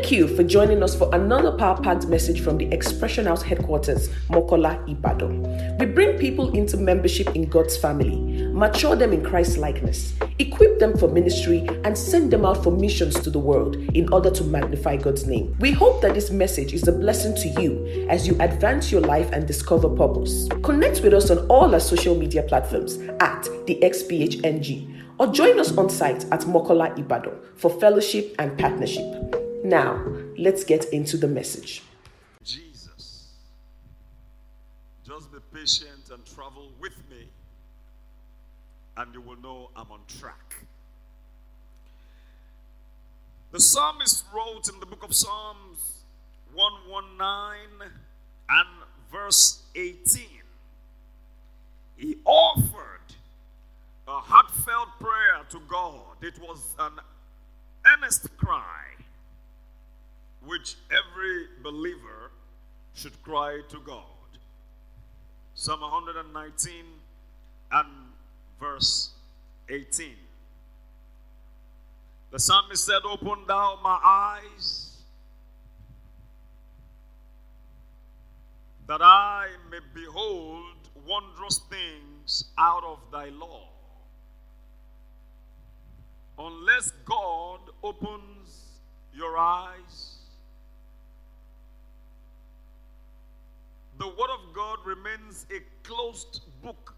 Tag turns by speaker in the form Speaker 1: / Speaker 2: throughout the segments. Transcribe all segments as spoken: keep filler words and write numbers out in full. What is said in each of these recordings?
Speaker 1: Thank you for joining us for another power-packed message from the Expression House headquarters, Mokola, Ibadan. We bring people into membership in God's family, mature them in Christ's likeness, equip them for ministry, and send them out for missions to the world in order to magnify God's name. We hope that this message is a blessing to you as you advance your life and discover purpose. Connect with us on all our social media platforms at the X P H N G, or join us on site at Mokola, Ibadan for fellowship and partnership. Now, let's get into the message.
Speaker 2: Jesus, just be patient and travel with me, and you will know I'm on track. The psalmist wrote in the book of Psalms one nineteen and verse eighteen. He offered a heartfelt prayer to God. It was an earnest cry which every believer should cry to God. Psalm one nineteen and verse eighteen. The psalmist said, "Open thou my eyes, that I may behold wondrous things out of thy law." Unless God opens your eyes, the Word of God remains a closed book.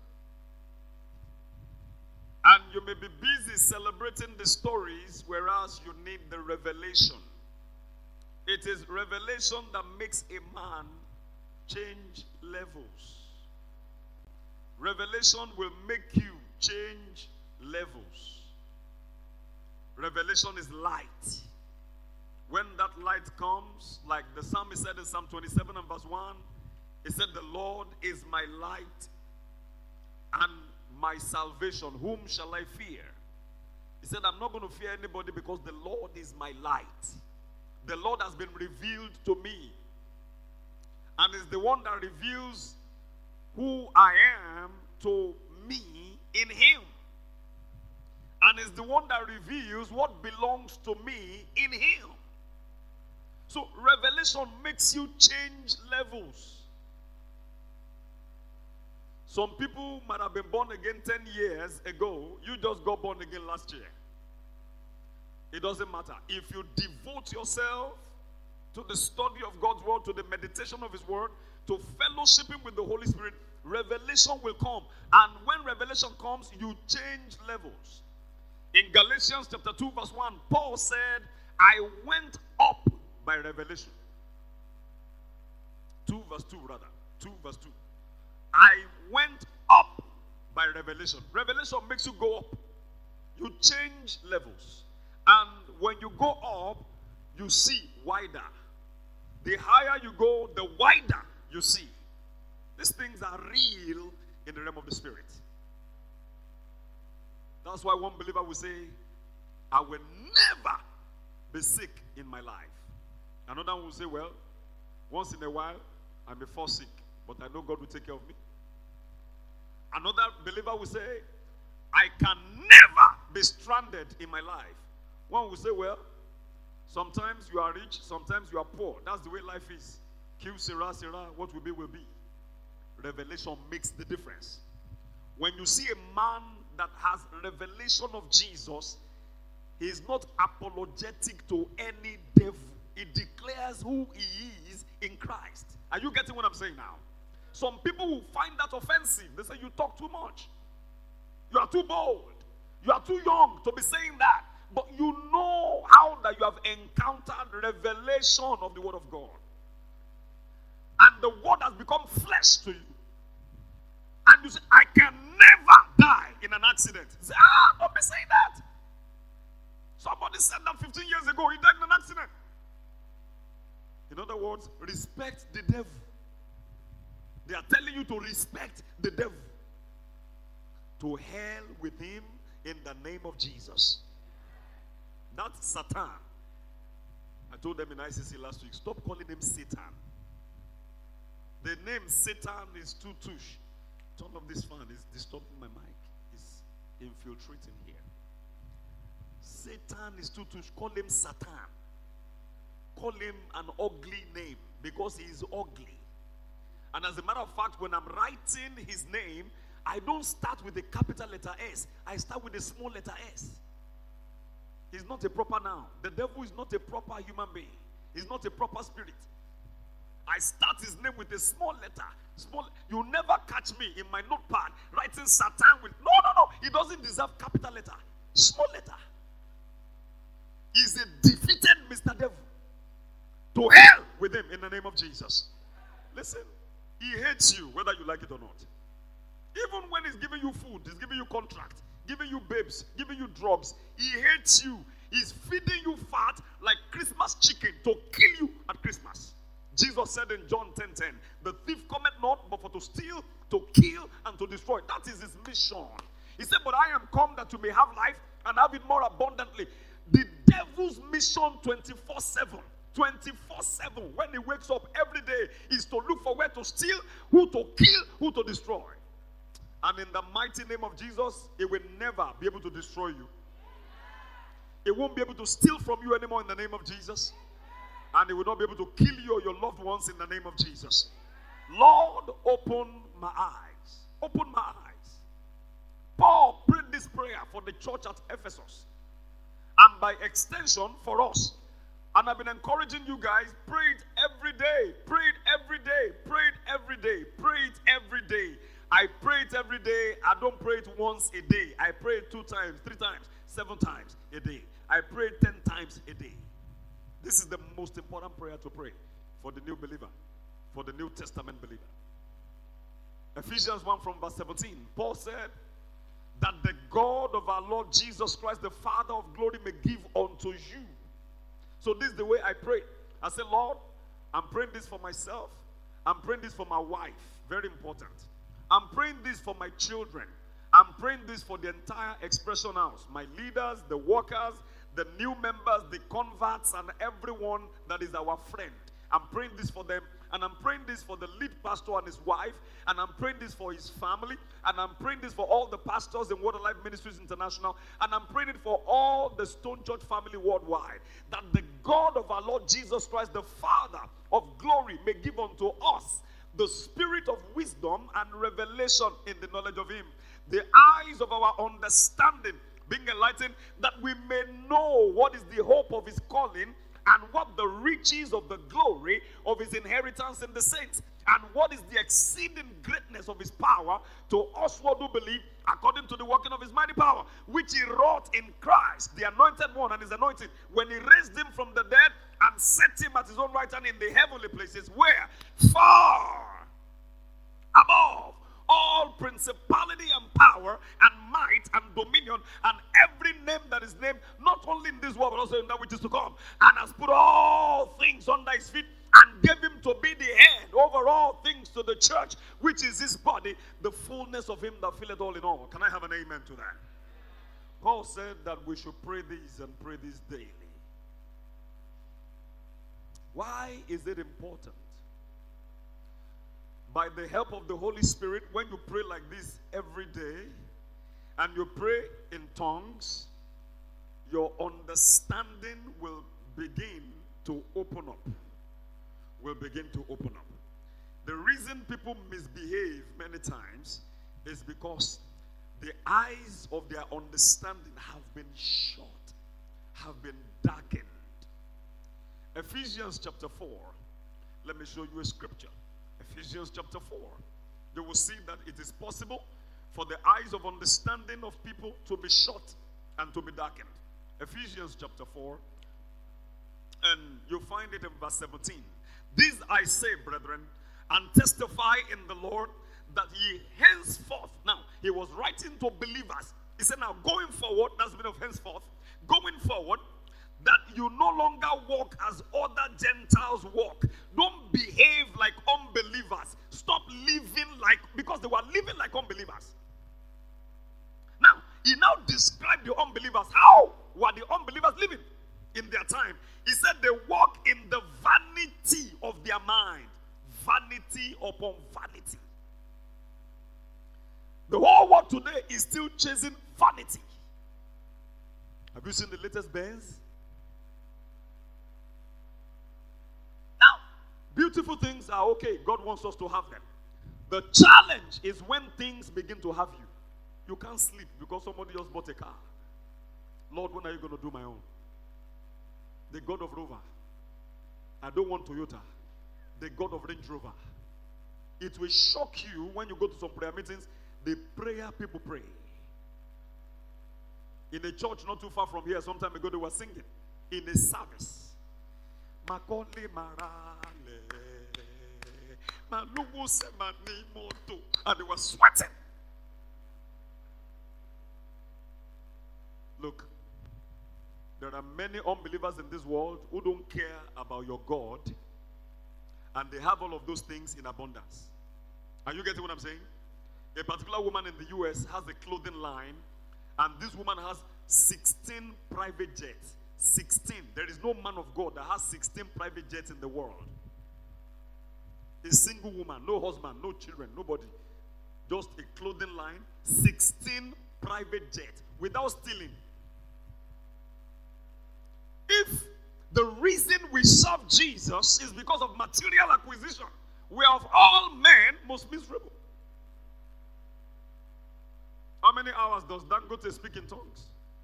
Speaker 2: And you may be busy celebrating the stories, whereas you need the revelation. It is revelation that makes a man change levels. Revelation will make you change levels. Revelation is light. When that light comes, like the psalmist said in Psalm twenty-seven and verse one, he said, "The Lord is my light and my salvation. Whom shall I fear?" He said, "I'm not going to fear anybody because the Lord is my light. The Lord has been revealed to me, and is the one that reveals who I am to me in Him. And is the one that reveals what belongs to me in Him." So revelation makes you change levels. Some people might have been born again ten years ago. You just got born again last year. It doesn't matter. If you devote yourself to the study of God's word, to the meditation of His word, to fellowshipping with the Holy Spirit, revelation will come. And when revelation comes, you change levels. In Galatians chapter two verse one, Paul said, "I went up by revelation." two verse two rather. two verse two. I went up by revelation. Revelation makes you go up. You change levels. And when you go up, you see wider. The higher you go, the wider you see. These things are real in the realm of the spirit. That's why one believer will say, "I will never be sick in my life." Another one will say, "Well, once in a while, I may fall sick, but I know God will take care of me." Another believer will say, "I can never be stranded in my life." One will say, "Well, sometimes you are rich, sometimes you are poor. That's the way life is. Q, Sarah, Sarah, what will be, will be." Revelation makes the difference. When you see a man that has revelation of Jesus, he is not apologetic to any devil. He declares who he is in Christ. Are you getting what I'm saying now? Some people will find that offensive. They say, "You talk too much. You are too bold. You are too young to be saying that." But you know how that you have encountered revelation of the word of God. And the word has become flesh to you. And you say, "I can never die in an accident." You say, "Ah, don't be saying that. Somebody said that fifteen years ago. He died in an accident." In other words, respect the devil. They are telling you to respect the devil. To hell with him in the name of Jesus. That's Satan. I told them in I C C last week, stop calling him Satan. The name Satan is too tush. Turn off this fan, it's disturbing my mic. It's infiltrating here. Satan is too tush. Call him Satan. call him an ugly name because he is ugly. And as a matter of fact, when I'm writing his name, I don't start with a capital letter S. I start with a small letter s. He's not a proper noun. The devil is not a proper human being. He's not a proper spirit. I start his name with a small letter. Small. You never catch me in my notepad writing Satan with. No, no, no. He doesn't deserve capital letter. Small letter. He's a defeated Mister Devil. To hell with him in the name of Jesus. Listen, he hates you whether you like it or not. Even when he's giving you food, he's giving you contract, giving you babes, giving you drugs, he hates you. He's feeding you fat like Christmas chicken to kill you at Christmas. Jesus said in John ten ten, the thief cometh not but for to steal, to kill, and to destroy. That is his mission. He said, but I am come that you may have life and have it more abundantly. The devil's mission twenty-four seven. twenty-four seven, when he wakes up every day, is to look for where to steal, who to kill, who to destroy. And in the mighty name of Jesus, he will never be able to destroy you. He won't be able to steal from you anymore in the name of Jesus. And he will not be able to kill you or your loved ones in the name of Jesus. Lord, open my eyes. Open my eyes. Paul prayed this prayer for the church at Ephesus. And by extension, for us. And I've been encouraging you guys, pray it every day. Pray it every day. Pray it every day. Pray it every day. I pray it every day. I don't pray it once a day. I pray it two times, three times, seven times a day. I pray it ten times a day. This is the most important prayer to pray for the new believer, for the New Testament believer. Ephesians one from verse seventeen. Paul said that the God of our Lord Jesus Christ, the Father of glory, may give unto you. So this is the way I pray. I say, Lord, I'm praying this for myself. I'm praying this for my wife. Very important. I'm praying this for my children. I'm praying this for the entire Expression House. My leaders, the workers, the new members, the converts, and everyone that is our friend. I'm praying this for them. And I'm praying this for the lead pastor and his wife. And I'm praying this for his family. And I'm praying this for all the pastors in Water Life Ministries International. And I'm praying it for all the Stone Church family worldwide. That the God of our Lord Jesus Christ, the Father of glory, may give unto us the spirit of wisdom and revelation in the knowledge of him. The eyes of our understanding being enlightened, that we may know what is the hope of his calling, and what the riches of the glory of his inheritance in the saints, and what is the exceeding greatness of his power to us who do believe, according to the working of his mighty power, which he wrought in Christ, the anointed one and his anointing, when he raised him from the dead and set him at his own right hand in the heavenly places, where far above all principality and power and might and dominion and every name that is named, not only in this world but also in that which is to come, and has put all things under his feet, and gave him to be the head over all things to the church, which is his body, the fullness of him that filleth all in all. Can I have an amen to that? Paul said that we should pray this and pray this daily. Why is it important? By the help of the Holy Spirit, when you pray like this every day, and you pray in tongues, your understanding will begin to open up. Will begin to open up. The reason people misbehave many times is because the eyes of their understanding have been shut, have been darkened. Ephesians chapter four. Let me show you a scripture. Ephesians chapter four. You will see that it is possible for the eyes of understanding of people to be shut and to be darkened. Ephesians chapter four. And you find it in verse seventeen. This I say, brethren, and testify in the Lord, that ye henceforth. Now, he was writing to believers. He said, now going forward, that's the meaning of henceforth. Going forward, that you no longer walk as other Gentiles walk. Don't behave like unbelievers. Stop living like, because they were living like unbelievers. Now, he now described the unbelievers. How were the unbelievers living in their time? He said they walk in the vanity of their mind. Vanity upon vanity. The whole world today is still chasing vanity. Have you seen the latest Benz? beautiful things are okay. God wants us to have them. The challenge is when things begin to have you. You can't sleep because somebody just bought a car. Lord, when are you going to do my own? The God of Rover. I don't want Toyota. The God of Range Rover. It will shock you when you go to some prayer meetings. The prayer people pray. In a church not too far from here, some time ago, they were singing in a service. Makole marale, malugu semani moto, and they were sweating. Look, there are many unbelievers in this world who don't care about your God, and they have all of those things in abundance. Are you getting what I'm saying? A particular woman in the U S has a clothing line, and this woman has sixteen private jets. sixteen. There is no man of God that has sixteen private jets in the world. A single woman, no husband, no children, nobody. Just a clothing line, sixteen private jets without stealing. If the reason we serve Jesus is because of material acquisition, we are of all men most miserable. How many hours does Dangote speak in tongues?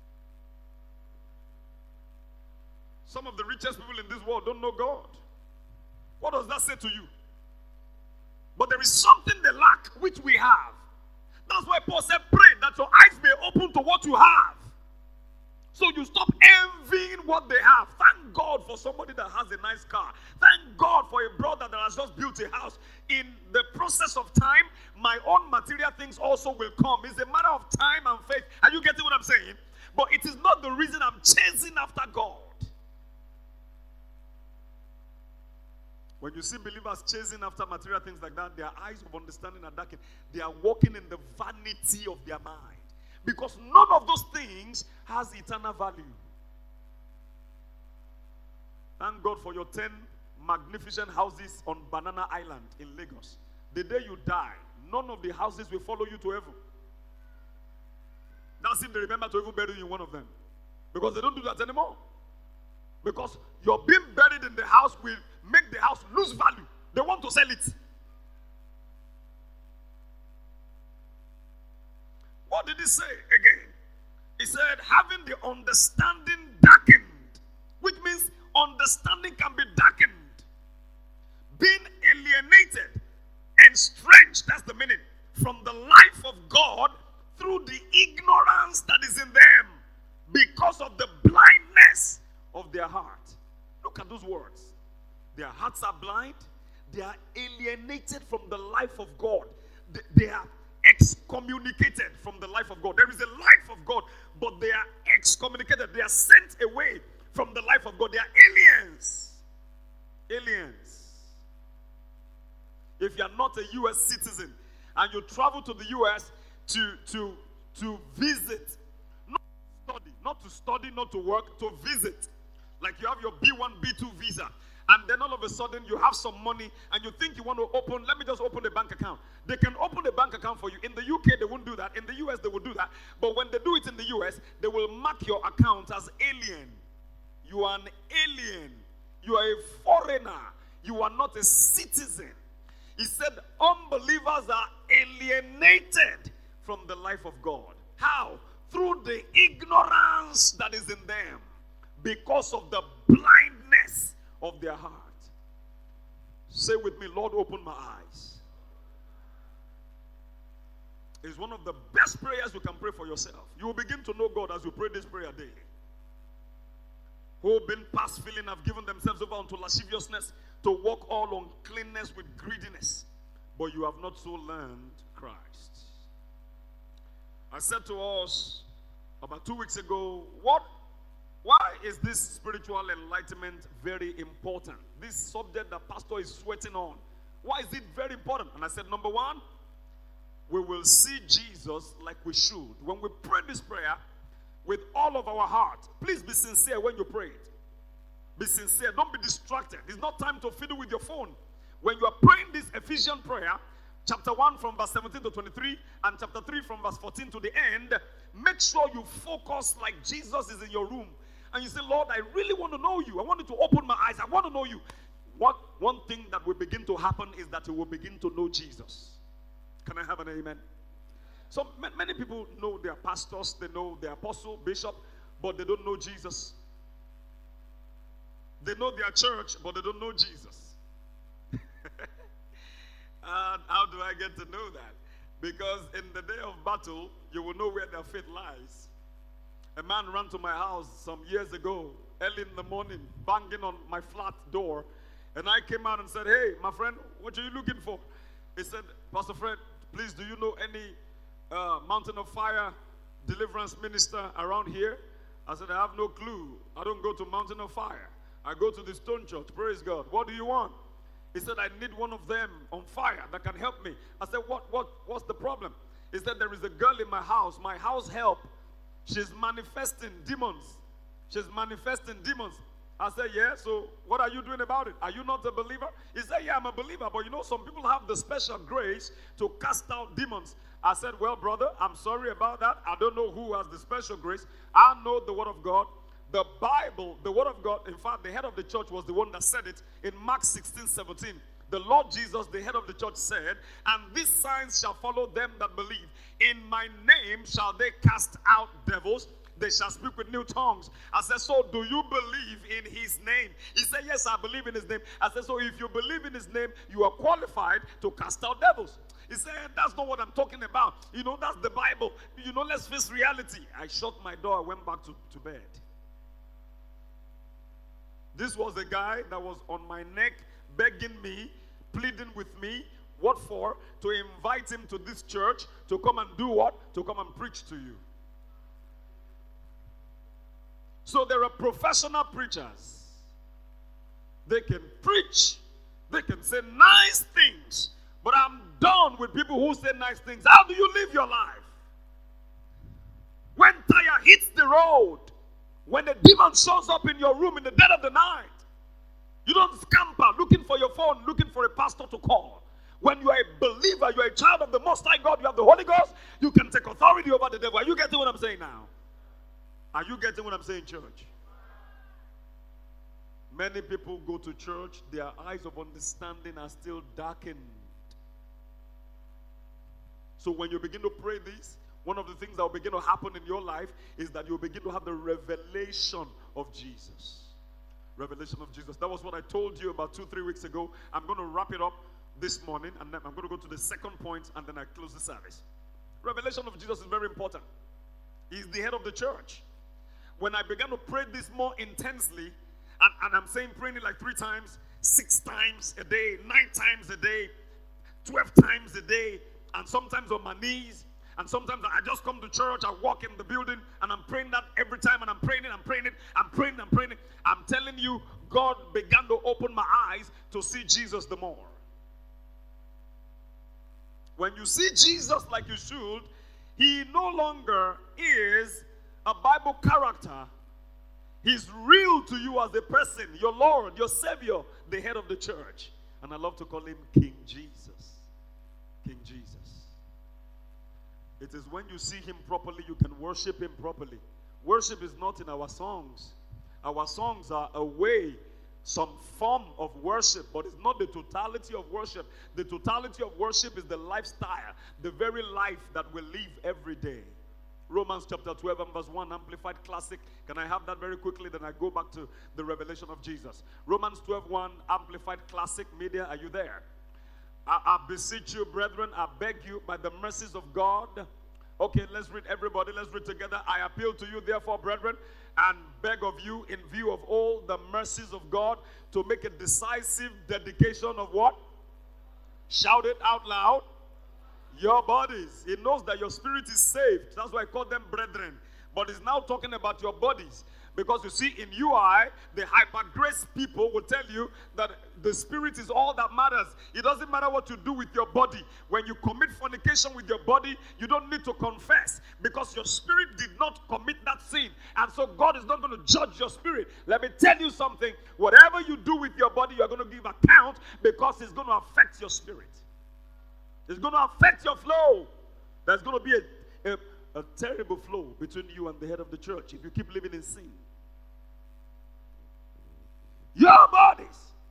Speaker 2: Some of the richest people in this world don't know God. What does that say to you? But there is something they lack, which we have. That's why Paul said, pray that your eyes may open to what you have. So you stop envying what they have. Thank God for somebody that has a nice car. Thank God for a brother that has just built a house. In the process of time, my own material things also will come. It's a matter of time and faith. Are you getting what I'm saying? But it is not the reason I'm chasing after God. When you see believers chasing after material things like that, their eyes of understanding are darkened. They are walking in the vanity of their mind. Because none of those things has eternal value. Thank God for your ten magnificent houses on Banana Island in Lagos. The day you die, none of the houses will follow you to heaven. That's if they remember to even bury you in one of them. Because they don't do that anymore. Because your being buried in the house will make the house lose value. They want to sell it. What did he say again? He said, having the understanding darkened, which means understanding can be darkened. Being alienated and estranged, that's the meaning, from the life of God through the ignorance that is in them because of the blindness of their heart. Look at those words. Their hearts are blind. They are alienated from the life of God. They, they are excommunicated from the life of God. There is a life of God, but they are excommunicated. They are sent away from the life of God. They are aliens. Aliens. If you are not a U S citizen and you travel to the U S to, to, to visit, not to study, not to study, not to work, to visit. Like you have your B one, B two visa. And then all of a sudden you have some money and you think you want to open, let me just open a bank account. They can open a bank account for you. In the U K, they won't do that. In the U S, they will do that. But when they do it in the U S, they will mark your account as alien. You are an alien. You are a foreigner. You are not a citizen. He said unbelievers are alienated from the life of God. How? Through the ignorance that is in them because of the blindness of their heart. Say with me, Lord, open my eyes. It's one of the best prayers you can pray for yourself. You will begin to know God as you pray this prayer daily. Who have been past feeling have given themselves over unto lasciviousness to walk all uncleanness with greediness, but you have not so learned Christ. I said to us about two weeks ago, what Why is this spiritual enlightenment very important? This subject that pastor is sweating on. Why is it very important? And I said, number one, we will see Jesus like we should. When we pray this prayer with all of our heart, please be sincere when you pray it. Be sincere. Don't be distracted. It's not time to fiddle with your phone. When you are praying this Ephesian prayer, chapter one from verse seventeen to twenty-three, and chapter three from verse fourteen to the end, make sure you focus like Jesus is in your room. And you say, Lord, I really want to know you. I want you to open my eyes. I want to know you. what one thing that will begin to happen is that you will begin to know Jesus. Can I have an amen? So many people know their pastors, they know their apostle, bishop, but they don't know Jesus. They know their church, but they don't know Jesus. And how do I get to know that? Because in the day of battle, you will know where their faith lies. A man ran to my house some years ago, early in the morning, banging on my flat door. And I came out and said, hey, my friend, what are you looking for? He said, Pastor Fred, please, do you know any uh, Mountain of Fire deliverance minister around here? I said, I have no clue. I don't go to Mountain of Fire. I go to the Stone Church. Praise God. What do you want? He said, I need one of them on fire that can help me. I said, what, what, what's the problem? He said, there is a girl in my house, my house help. She's manifesting demons. She's manifesting demons. I said, yeah, so what are you doing about it? Are you not a believer? He said, yeah, I'm a believer, but you know, some people have the special grace to cast out demons. I said, well, brother, I'm sorry about that. I don't know who has the special grace. I know the word of God. The Bible, the word of God, in fact, the head of the church was the one that said it in Mark sixteen, seventeen. The Lord Jesus, the head of the church, said, and these signs shall follow them that believe. In my name shall they cast out devils. They shall speak with new tongues. I said, so do you believe in his name? He said, yes, I believe in his name. I said, so if you believe in his name, you are qualified to cast out devils. He said, that's not what I'm talking about. You know, that's the Bible. You know, let's face reality. I shut my door, I went back to, to bed. This was a guy that was on my neck, begging me, pleading with me. What for? To invite him to this church to come and do what? To come and preach to you. So there are professional preachers. They can preach. They can say nice things. But I'm done with people who say nice things. How do you live your life? When tire hits the road, when the demon shows up in your room in the dead of the night, you don't scamper looking for your phone, looking for a pastor to call. When you are a believer, you are a child of the Most High God, you have the Holy Ghost, you can take authority over the devil. Are you getting what I'm saying now? Are you getting what I'm saying, church? Many people go to church, their eyes of understanding are still darkened. So when you begin to pray this, one of the things that will begin to happen in your life is that you'll begin to have the revelation of Jesus. Revelation of Jesus. That was what I told you about two, three weeks ago. I'm going to wrap it up this morning, and then I'm going to go to the second point, and then I close the service. Revelation of Jesus is very important. He's the head of the church. When I began to pray this more intensely, and, and I'm saying praying it like three times, six times a day, nine times a day, twelve times a day, and sometimes on my knees, and sometimes I just come to church, I walk in the building, and I'm praying that every time, and I'm praying it, I'm praying it, I'm praying, I'm praying it. I'm telling you, God began to open my eyes to see Jesus the more. When you see Jesus like you should, he no longer is a Bible character. He's real to you as a person, your Lord, your Savior, the head of the church. And I love to call him King Jesus. King Jesus. It is when you see him properly, you can worship him properly. Worship is not in our songs. Our songs are a way, some form of worship, but it's not the totality of worship. The totality of worship is the lifestyle, the very life that we live every day. Romans chapter twelve and verse one, Amplified Classic. Can I have that very quickly? Then I go back to the revelation of Jesus. Romans twelve one, Amplified Classic. Media, are you there? I, I beseech you, brethren, I beg you, by the mercies of God. Okay, let's read everybody. Let's read together. I appeal to you, therefore, brethren, and beg of you, in view of all the mercies of God, to make a decisive dedication of what? Shout it out loud. Your bodies. He knows that your spirit is saved. That's why I call them brethren. But he's now talking about your bodies. Because you see, in U I, the hyper grace people will tell you that the spirit is all that matters. It doesn't matter what you do with your body. When you commit fornication with your body, you don't need to confess, because your spirit did not commit that sin. And so God is not going to judge your spirit. Let me tell you something. Whatever you do with your body, you're going to give account, because it's going to affect your spirit. It's going to affect your flow. There's going to be a, a A terrible flow between you and the head of the church if you keep living in sin. Your bodies.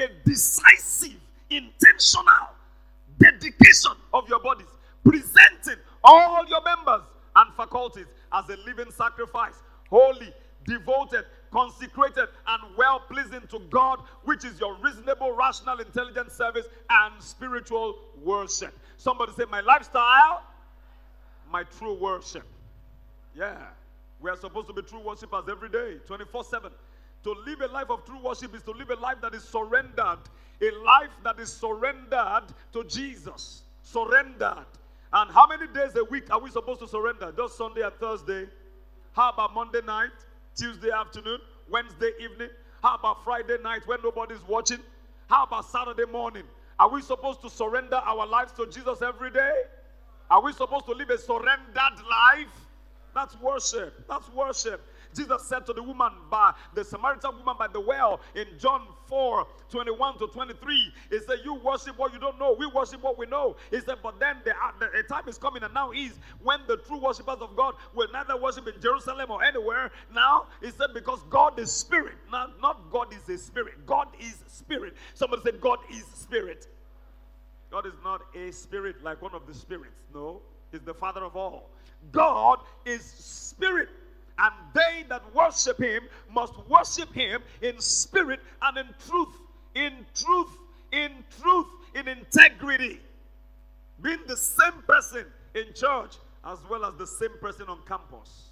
Speaker 2: a decisive, intentional dedication of your bodies, presenting all your members and faculties as a living sacrifice, holy, devoted, consecrated, and well-pleasing to God, which is your reasonable, rational, intelligent service and spiritual worship. Somebody say, my lifestyle, my true worship. Yeah, we are supposed to be true worshipers every day, twenty-four seven. To live a life of true worship is to live a life that is surrendered, a life that is surrendered to Jesus. Surrendered. And how many days a week are we supposed to surrender? Just Sunday and Thursday? How about Monday night, Tuesday afternoon, Wednesday evening? How about Friday night when nobody's watching? How about Saturday morning? Are we supposed to surrender our lives to Jesus every day? Are we supposed to live a surrendered life? That's worship. That's worship. Jesus said to the woman, by the Samaritan woman by the well, in John four, twenty-one to twenty-three, he said, you worship what you don't know. We worship what we know. He said, but then the, the, the time is coming, and now is when the true worshipers of God will neither worship in Jerusalem or anywhere. Now, he said, because God is spirit. Now, not God is a spirit. God is spirit. Somebody said, God is spirit. God is not a spirit like one of the spirits. No, he's the Father of all. God is spirit. And they that worship him must worship him in spirit and in truth. In truth. In truth. In integrity. Being the same person in church as well as the same person on campus.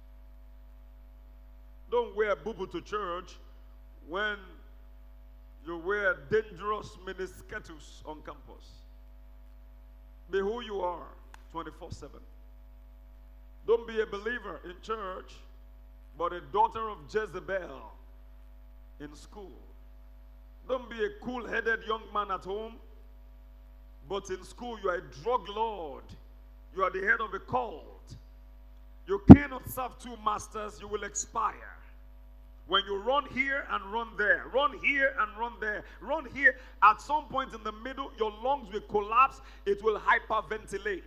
Speaker 2: Don't wear boo-boo to church when you wear dangerous miniskirts on campus. Be who you are twenty-four seven. Don't be a believer in church, but a daughter of Jezebel in school. Don't be a cool-headed young man at home, but in school you are a drug lord. You are the head of a cult. You cannot serve two masters, you will expire. When you run here and run there, run here and run there, run here, at some point in the middle, your lungs will collapse, it will hyperventilate.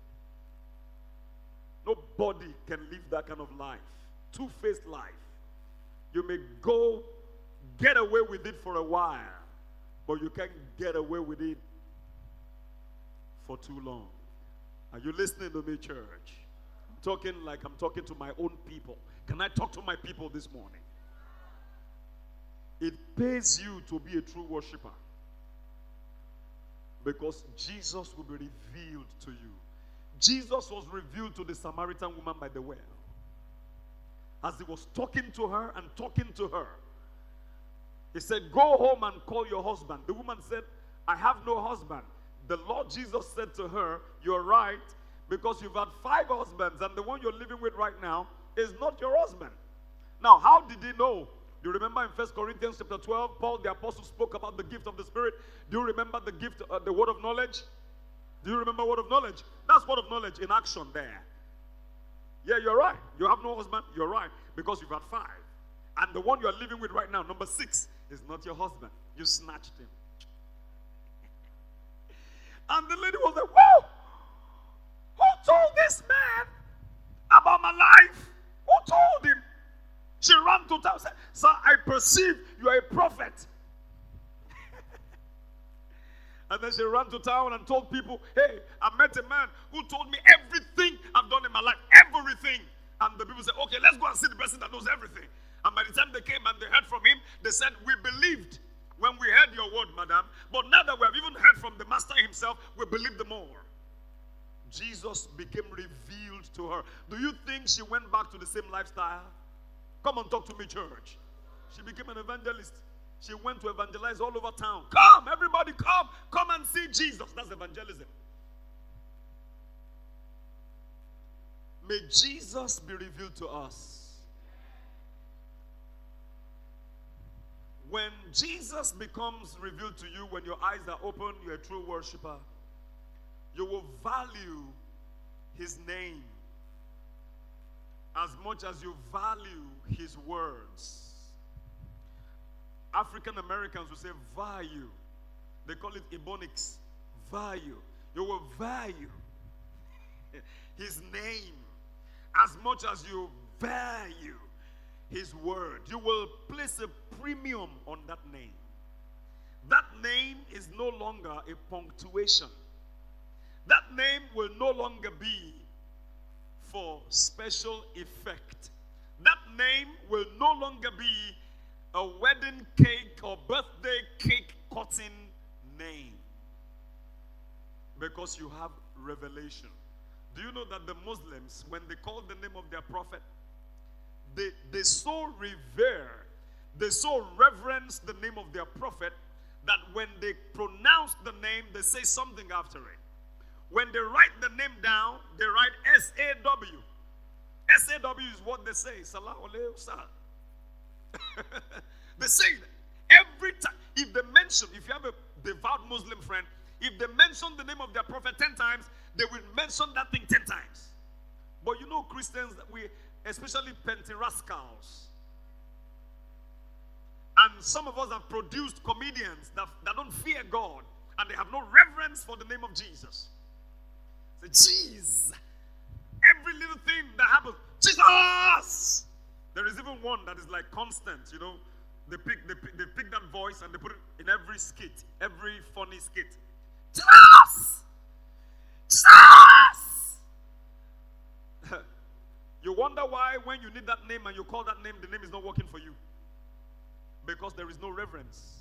Speaker 2: Nobody can live that kind of life. Two-faced life. You may go get away with it for a while, but you can't get away with it for too long. Are you listening to me, church? I'm talking like I'm talking to my own people. Can I talk to my people this morning? It pays you to be a true worshiper, because Jesus will be revealed to you. Jesus was revealed to the Samaritan woman by the well. As he was talking to her and talking to her, he said, go home and call your husband. The woman said, I have no husband. The Lord Jesus said to her, you're right, because you've had five husbands, and the one you're living with right now is not your husband. Now, how did he know? Do you remember in First Corinthians chapter twelve, Paul the apostle spoke about the gift of the Spirit? Do you remember the gift, uh, the word of knowledge? Do you remember word of knowledge? That's word of knowledge in action there. Yeah, you're right. You have no husband. You're right. Because you've had five. And the one you're living with right now, number six, is not your husband. You snatched him. And the lady was like, whoa! Who told this man about my life? Who told him? She ran to town and said, sir, I perceive you are a prophet. And then she ran to town and told people, hey, I met a man who told me everything I've done in my life. Everything. And the people said, okay, let's go and see the person that knows everything. And by the time they came and they heard from him, they said, we believed when we heard your word, madam. But now that we have even heard from the master himself, we believe the more. Jesus became revealed to her. Do you think she went back to the same lifestyle? Come on, talk to me, church. She became an evangelist. She went to evangelize all over town. Come, everybody come. Come and see Jesus. That's evangelism. May Jesus be revealed to us. When Jesus becomes revealed to you, when your eyes are open, you're a true worshiper, you will value his name as much as you value his words. African Americans will say value. They call it Ebonics. Value. You will value his name as much as you value his word. You will place a premium on that name. name is no longer a punctuation. That name will no longer be for special effect. That name will no longer be a wedding cake or birthday cake cutting name. Because you have revelation. Do you know that the Muslims, when they call the name of their prophet, they, they so revere, they so reverence the name of their prophet that when they pronounce the name, they say something after it. When they write the name down, they write S A W. S A W is what they say. Salah alayhi sal. They say that every time. If they mention, if you have a devout Muslim friend, if they mention the name of their prophet ten times, they will mention that thing ten times. But you know, Christians, we, especially Pentarascals, and some of us have produced comedians that, that don't fear God and they have no reverence for the name of Jesus. Say, jeez, every little thing that happens, Jesus! There is even one that is like constant, you know. They pick, they pick, they pick that voice and they put it in every skit, every funny skit. Jesus! Jesus! You wonder why when you need that name and you call that name, the name is not working for you. Because there is no reverence.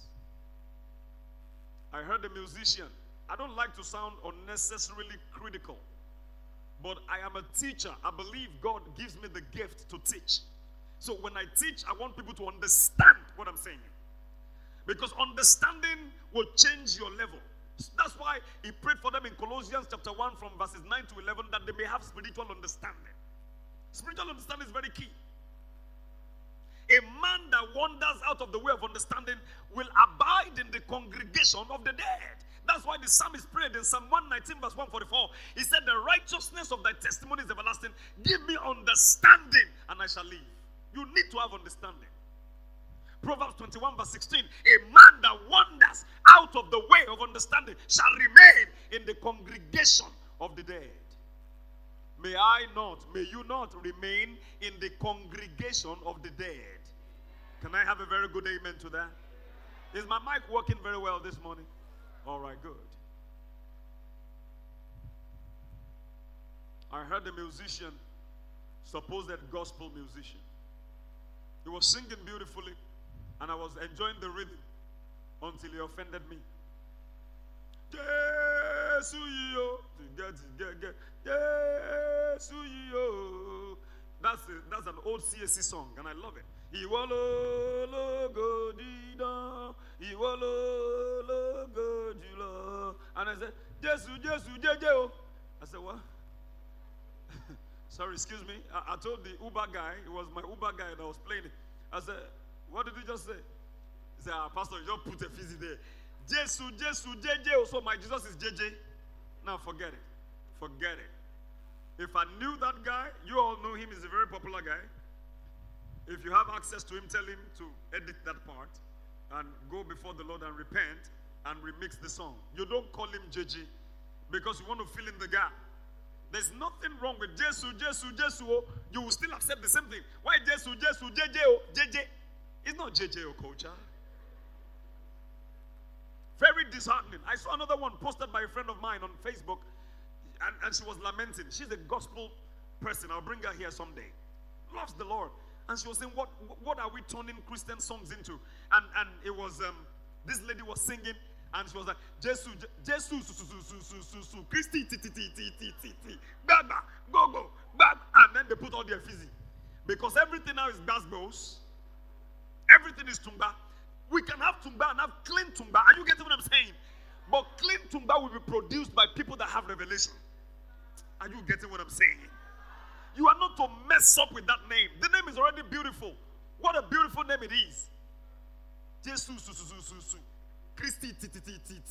Speaker 2: I heard a musician. I don't like to sound unnecessarily critical, but I am a teacher. I believe God gives me the gift to teach. So when I teach, I want people to understand what I'm saying. Because understanding will change your level. That's why he prayed for them in Colossians chapter one from verses nine to eleven that they may have spiritual understanding. Spiritual understanding is very key. A man that wanders out of the way of understanding will abide in the congregation of the dead. That's why the psalmist prayed in Psalm one nineteen verse one forty-four. He said, the righteousness of thy testimony is everlasting. Give me understanding and I shall live. You need to have understanding. Proverbs twenty-one verse sixteen. A man that wanders out of the way of understanding shall remain in the congregation of the dead. May I not, may you not remain in the congregation of the dead. Can I have a very good amen to that? Is my mic working very well this morning? All right, good. I heard a musician, supposed gospel musician. He was singing beautifully, and I was enjoying the rhythm until he offended me. That's a, that's an old C S C song, and I love it. And I said, Jesu, Jesu, Jeju. I said, what? Sorry, excuse me. I, I told the Uber guy, it was my Uber guy that was playing it. I said, what did he just say? He said, ah, Pastor, you just put a fizzy there. Jesu, Jesu, J J. So my Jesus is J J. Now forget it. Forget it. If I knew that guy, you all know him, he's a very popular guy. If you have access to him, tell him to edit that part and go before the Lord and repent and remix the song. You don't call him J J because you want to fill in the gap. There's nothing wrong with Jesu, Jesu, Jesu. You will still accept the same thing. Why Jesu, Jesu, J J, J J? It's not J J, culture. Very disheartening. I saw another one posted by a friend of mine on Facebook, and, and she was lamenting. She's a gospel person. I'll bring her here someday. Loves the Lord. And she was saying, what, what are we turning Christian songs into? And, and it was, um, this lady was singing, and she was like, Jesu, Jesu, su, su, su, su, su, su, su, Christi, ti, ti, ti, ti, ti, ti, ti, baba, go, go, baba. And then they put all their fizzy. Because everything now is gospels. Everything is tumba. We can have tumba and have clean tumba. Are you getting what I'm saying? But clean tumba will be produced by people that have revelation. Are you getting what I'm saying? You are not to mess up with that name. The name is already beautiful. What a beautiful name it is. Jesus, su, su, su, su, su. Christi, ti, ti, ti, ti, ti.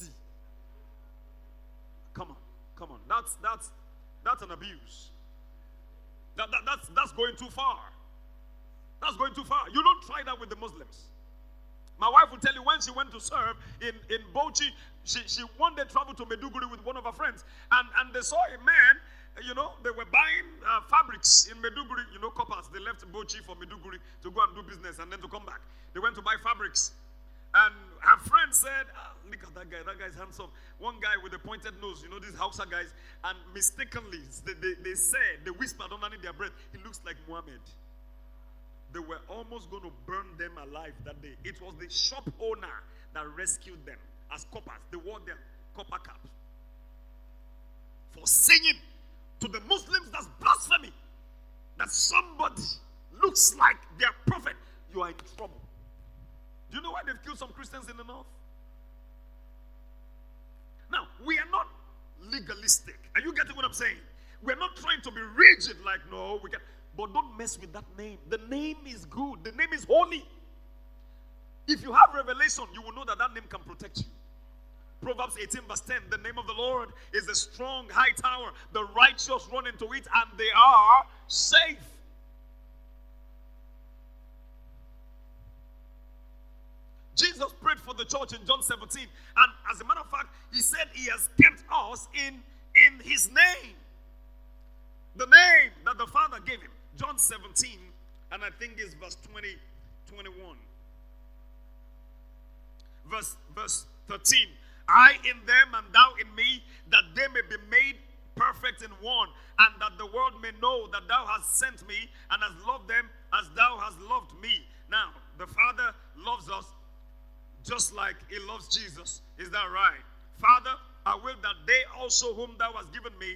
Speaker 2: Come on, come on. That's that's that's an abuse. That, that that's that's going too far. That's going too far. You don't try that with the Muslims. My wife will tell you when she went to serve in, in Bauchi, she, she one day traveled to Maiduguri with one of her friends, and, and they saw a man, you know, they were buying uh, fabrics in Maiduguri, you know, coppers. They left Bauchi for Maiduguri to go and do business and then to come back. They went to buy fabrics. And her friend said, that guy. That guy's handsome. One guy with a pointed nose, you know, these Hausa guys, and mistakenly, they, they, they said, they whispered underneath their breath, he looks like Muhammad. They were almost going to burn them alive that day. It was the shop owner that rescued them as coppers. They wore their copper caps. For saying to the Muslims, that's blasphemy. That somebody looks like their prophet. You are in trouble. Do you know why they've killed some Christians in the north? Now, we are not legalistic. Are you getting what I'm saying? We're not trying to be rigid like, no, we can. But don't mess with that name. The name is good. The name is holy. If you have revelation, you will know that that name can protect you. Proverbs eighteen verse ten, the name of the Lord is a strong high tower. The righteous run into it and they are safe. Jesus prayed for the church in John seventeen. And as a matter of fact, he said he has kept us in, in his name. The name that the Father gave him. John seventeen, and I think it's verse twenty, twenty-one. Verse, verse thirteen. I in them and thou in me, that they may be made perfect in one, and that the world may know that thou hast sent me and hast loved them as thou hast loved me. Now, the Father loves us just like he loves Jesus. Is that right? Father, I will that they also whom thou hast given me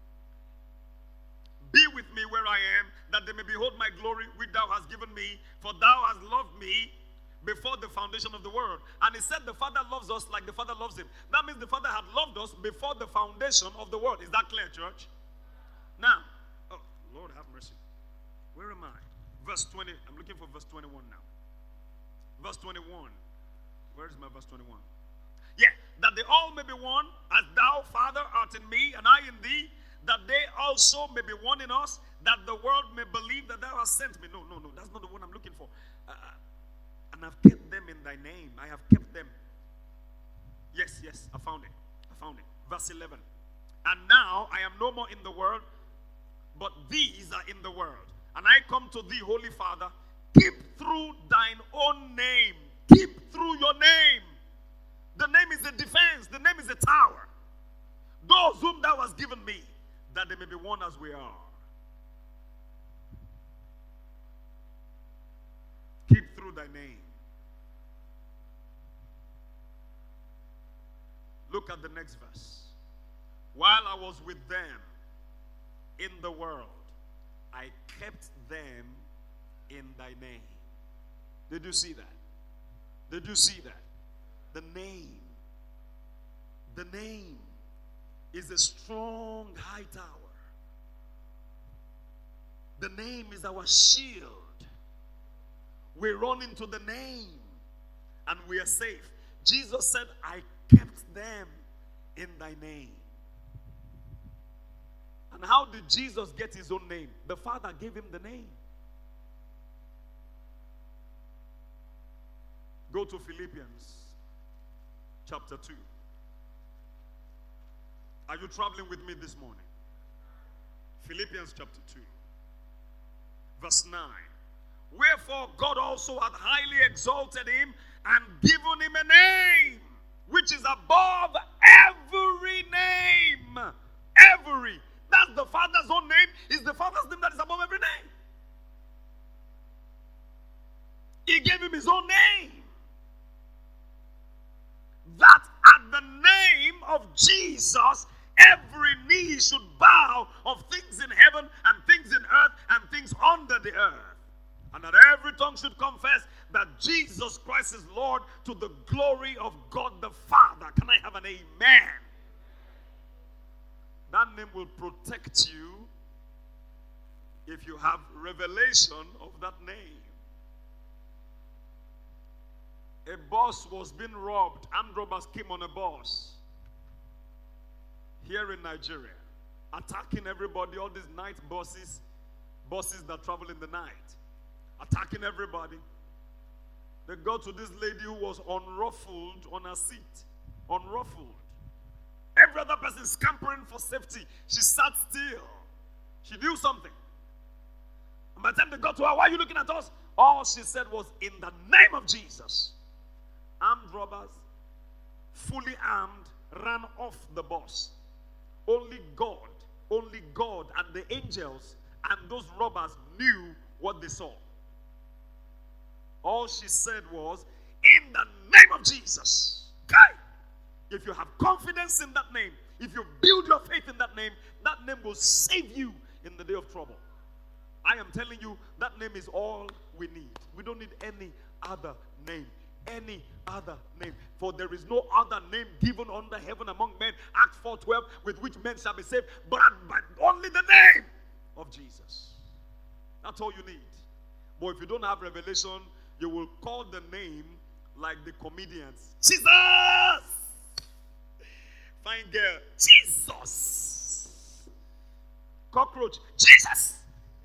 Speaker 2: be with me where I am, that they may behold my glory which thou hast given me, for thou hast loved me before the foundation of the world. And he said the Father loves us like the Father loves him. That means the Father had loved us before the foundation of the world. Is that clear, church? Now, oh, Lord have mercy. Where am I? Verse twenty. I'm looking for verse twenty-one now. Verse twenty-one. Where is my verse twenty-one? Yeah. That they all may be one, as thou, Father, art in me, and I in thee, that they also may be one in us, that the world may believe that thou hast sent me. No, no, no. That's not the one I'm looking for. Uh, and I've kept them in thy name. I have kept them. Yes, yes, I found it. I found it. Verse eleven. And now I am no more in the world, but these are in the world. And I come to thee, Holy Father, keep through thine own name. Keep through your name. The name is a defense. The name is a tower. Those whom thou hast given me, that they may be one as we are. Keep through thy name. Look at the next verse. While I was with them in the world, I kept them in thy name. Did you see that? Did you see that? The name. The name is a strong high tower. The name is our shield. We run into the name and we are safe. Jesus said, I kept them in thy name. And how did Jesus get his own name? The Father gave him the name. Go to Philippians chapter two. Are you traveling with me this morning? Philippians chapter two, verse nine. Wherefore God also hath highly exalted him and given him a name which is above every name. Every. That's the Father's own name. Is the Father's name that is above every name. He gave him his own name. That at the name of Jesus, every knee should bow of things in heaven and things in earth and things under the earth. And that every tongue should confess that Jesus Christ is Lord, to the glory of God the Father. Can I have an amen? That name will protect you if you have revelation of that name. A bus was being robbed. Armed robbers came on a bus here in Nigeria, attacking everybody, all these night buses, buses that travel in the night, attacking everybody. They got to this lady who was unruffled on her seat, unruffled. Every other person scampering for safety. She sat still. She knew something. And by the time they got to her, why are you looking at us? All she said was, in the name of Jesus. Armed robbers fully armed, ran off the bus. Only God, only God and the angels and those robbers knew what they saw. All she said was, in the name of Jesus. Okay? If you have confidence in that name, if you build your faith in that name, that name will save you in the day of trouble. I am telling you, that name is all we need. We don't need any other name. Any other name. For there is no other name given under heaven among men, Acts four twelve, with which men shall be saved, but, but only the name of Jesus. That's all you need. But if you don't have revelation, you will call the name like the comedians. Jesus! Fine girl. Jesus! Cockroach. Jesus!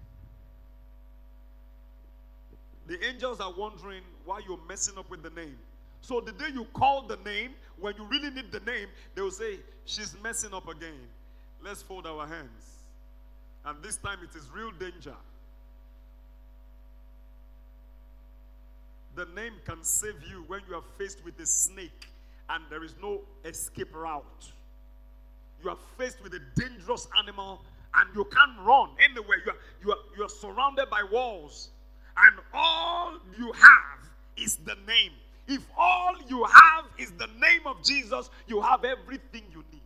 Speaker 2: The angels are wondering why you're messing up with the name. So the day you call the name, when you really need the name, they will say, she's messing up again. Let's fold our hands. And this time it is real danger. The name can save you when you are faced with a snake and there is no escape route. You are faced with a dangerous animal and you can't run anywhere. You are, you are, you are surrounded by walls. And all you have is the name. If all you have is the name of Jesus, you have everything you need.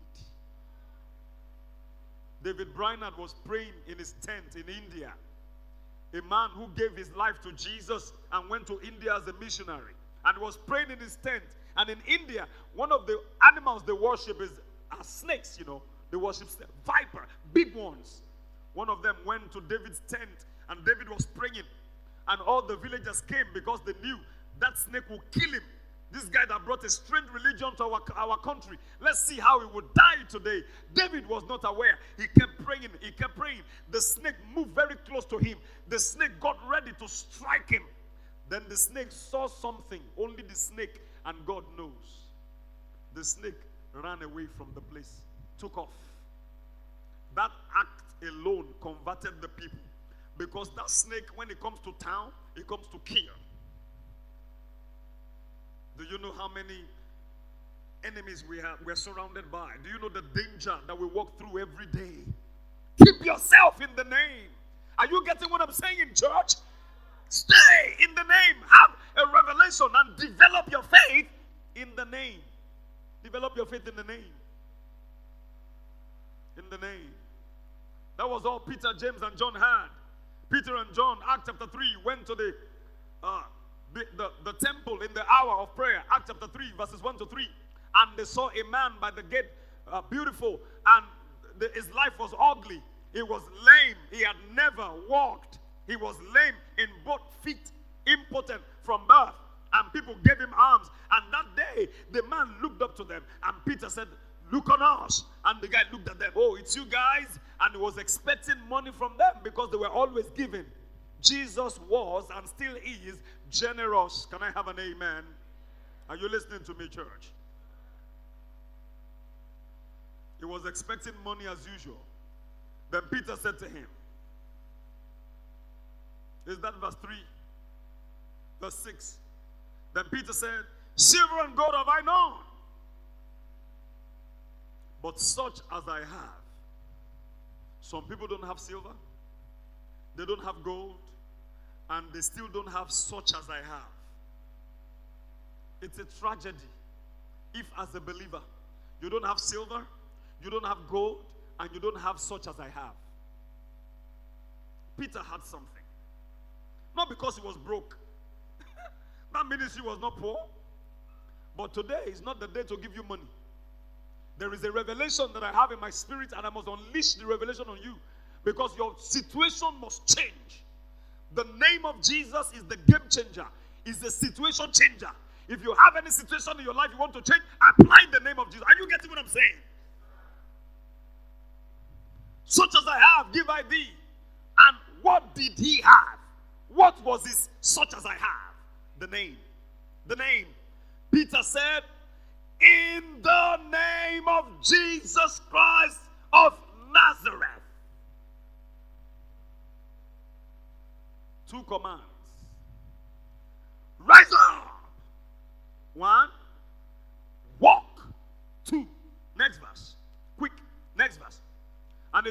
Speaker 2: David Brainerd was praying in his tent in India. A man who gave his life to Jesus and went to India as a missionary. And was praying in his tent. And in India, one of the animals they worship is are snakes, you know. They worship viper, big ones. One of them went to David's tent and David was praying. And all the villagers came because they knew that snake would kill him. This guy that brought a strange religion to our, our country. Let's see how he would die today. David was not aware. He kept praying. He kept praying. The snake moved very close to him. The snake got ready to strike him. Then the snake saw something. Only the snake and God knows. The snake ran away from the place. Took off. That act alone converted the people. Because that snake, when it comes to town, it comes to kill. Do you know how many enemies we have, we're surrounded by? Do you know the danger that we walk through every day? Keep yourself in the name. Are you getting what I'm saying in church? Stay in the name. Have a revelation and develop your faith in the name. Develop your faith in the name. In the name. That was all Peter, James, and John had. Peter and John, Acts chapter three, went to the, uh, the, the, the temple in the hour of prayer. Acts chapter three, verses one to three. And they saw a man by the gate, uh, beautiful, and the, his life was ugly. He was lame. He had never walked. He was lame in both feet, impotent from birth. And people gave him alms. And that day, the man looked up to them. And Peter said, look on us. And the guy looked at them. Oh, it's you guys. And he was expecting money from them because they were always giving. Jesus was and still is generous. Can I have an amen? Are you listening to me, church? He was expecting money as usual. Then Peter said to him, is that verse three? Verse six. Then Peter said, silver and gold have I none, but such as I have. Some people don't have silver, they don't have gold, and they still don't have such as I have. It's a tragedy if, as a believer, you don't have silver, you don't have gold, and you don't have such as I have. Peter had something. Not because he was broke. That ministry was not poor. But today is not the day to give you money. There is a revelation that I have in my spirit, and I must unleash the revelation on you. Because your situation must change. The name of Jesus is the game changer. Is the situation changer. If you have any situation in your life you want to change, apply the name of Jesus. Are you getting what I'm saying? Such as I have, give I thee. And what did he have? What was his such as I have? The name. The name. Peter said, in the name of Jesus Christ of Nazareth. Two commands. Rise up. One, walk.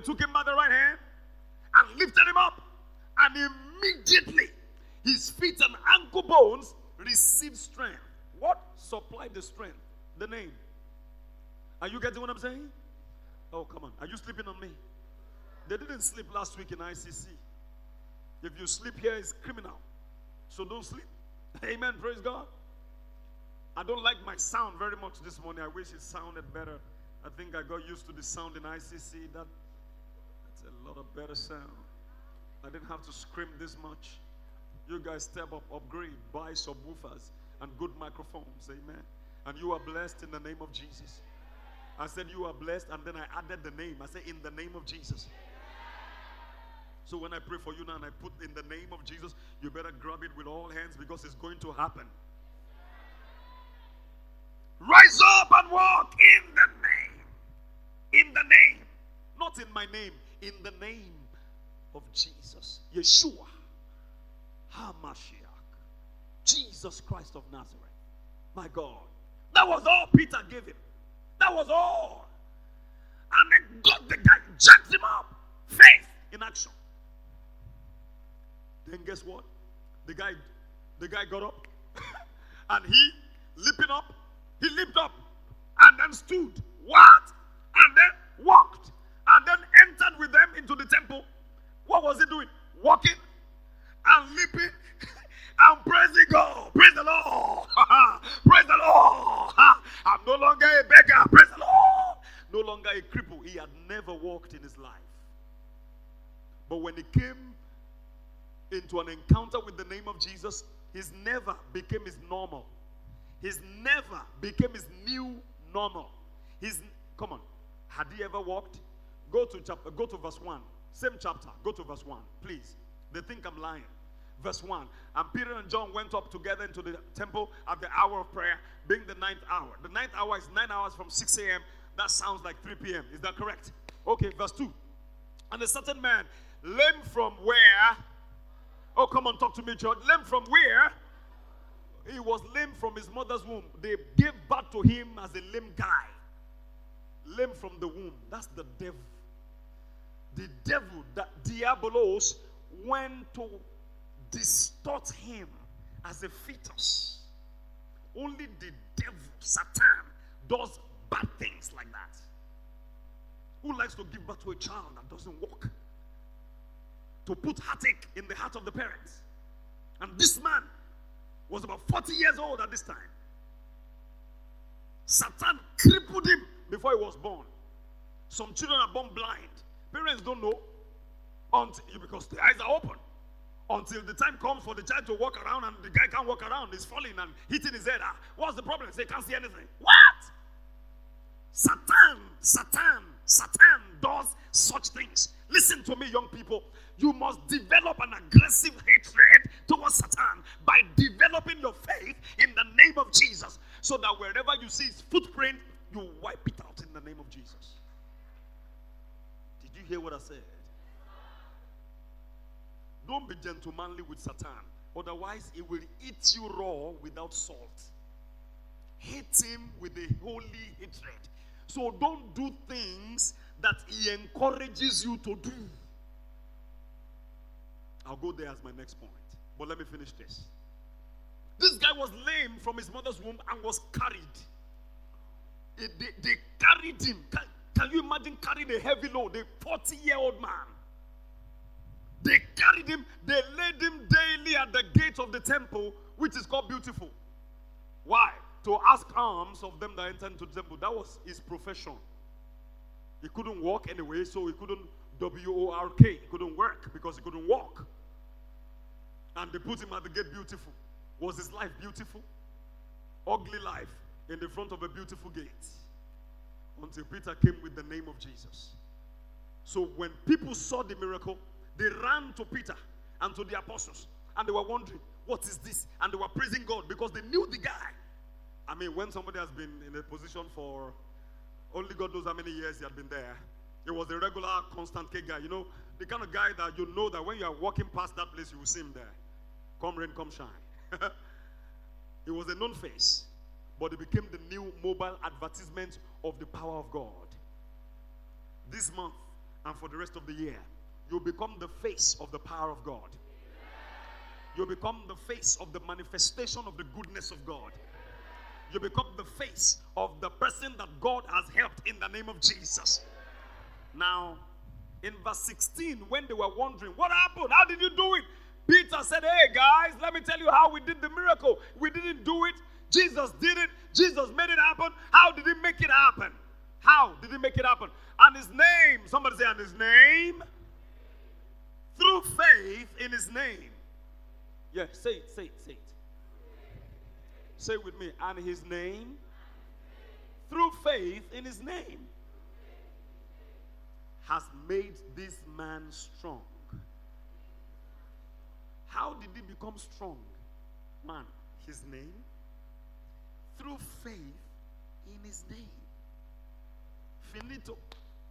Speaker 2: took him by the right hand and lifted him up. And immediately his feet and ankle bones received strength. What supplied the strength? The name. Are you getting what I'm saying? Oh, come on. Are you sleeping on me? They didn't sleep last week in I C C. If you sleep here, it's criminal. So don't sleep. Amen. Praise God. I don't like my sound very much this morning. I wish it sounded better. I think I got used to the sound in I C C. That, that's a lot of better sound. I didn't have to scream this much. You guys step up, upgrade, buy subwoofers and good microphones. Amen. And you are blessed in the name of Jesus. I said you are blessed, and then I added the name. I said in the name of Jesus. So when I pray for you now and I put in the name of Jesus, you better grab it with all hands because it's going to happen. Rise up and walk in the name. In the name. Not in my name. In the name of Jesus. Yeshua. HaMashiach. Jesus Christ of Nazareth. My God. That was all Peter gave him. That was all. And then God, the guy, jacked him up. Faith in action. Then guess what? The guy, the guy got up. And he, leaping up, he leaped up. And then stood. What? And then walked. And then entered with them into the temple. What was he doing? Walking and leaping and praising God. Praise the Lord. Praise the Lord. I'm no longer a beggar. Praise the Lord. No longer a cripple. He had never walked in his life. But when he came into an encounter with the name of Jesus, his never became his normal. His never became his new normal. His, come on. Had he ever walked? Go to chapter, go to verse one. Same chapter. Go to verse one, please. They think I'm lying. Verse one. And Peter and John went up together into the temple at the hour of prayer, being the ninth hour. The ninth hour is nine hours from six a.m. That sounds like three p.m. Is that correct? Okay, verse two. And a certain man, lame from where? Oh, come on, talk to me, church. Lame from where? He was lame from his mother's womb. They gave birth to him as a lame guy. Lame from the womb. That's the devil. The devil, that Diabolos, went to distort him as a fetus. Only the devil, Satan, does bad things like that. Who likes to give birth to a child that doesn't walk? To put heartache in the heart of the parents. And this man was about forty years old at this time. Satan crippled him before he was born. Some children are born blind. Parents don't know until, because the eyes are open. Until the time comes for the child to walk around and the guy can't walk around. He's falling and hitting his head. Ah, what's the problem? They can't see anything. What? Satan, Satan, Satan does such things. Listen to me, young people. You must develop an aggressive hatred towards Satan by developing your faith in the name of Jesus. So that wherever you see his footprint, you wipe it out in the name of Jesus. Did you hear what I said? Don't be gentlemanly with Satan. Otherwise, he will eat you raw without salt. Hate him with a holy hatred. So don't do things that he encourages you to do. I'll go there as my next point. But let me finish this. This guy was lame from his mother's womb and was carried. It, they, they carried him. Can, can you imagine carrying a heavy load? A forty-year-old man. They carried him. They laid him daily at the gate of the temple, which is called Beautiful. Why? To ask alms of them that entered into the temple. That was his profession. He couldn't walk anyway, so he couldn't W O R K. He couldn't work because he couldn't walk. And they put him at the gate Beautiful. Was his life beautiful? Ugly life in the front of a beautiful gate. Until Peter came with the name of Jesus. So when people saw the miracle, they ran to Peter and to the apostles. And they were wondering, what is this? And they were praising God because they knew the guy. I mean, when somebody has been in a position for only God knows how many years he had been there, he was a regular, constant K guy. You know, the kind of guy that you know that when you are walking past that place, you will see him there. Come rain, come shine. He was a known face, but he became the new mobile advertisement of the power of God. This month, and for the rest of the year. You'll become the face of the power of God. You'll become the face of the manifestation of the goodness of God. You become the face of the person that God has helped in the name of Jesus. Now, in verse sixteen, when they were wondering, what happened? How did you do it? Peter said, hey guys, let me tell you how we did the miracle. We didn't do it. Jesus did it. Jesus made it happen. How did he make it happen? How did he make it happen? And his name, somebody say, and his name, through faith in his name. Yeah, say it, say it, say it. Say it with me. And his name, through faith in his name, has made this man strong. How did he become strong? Man, his name, through faith in his name. Finito.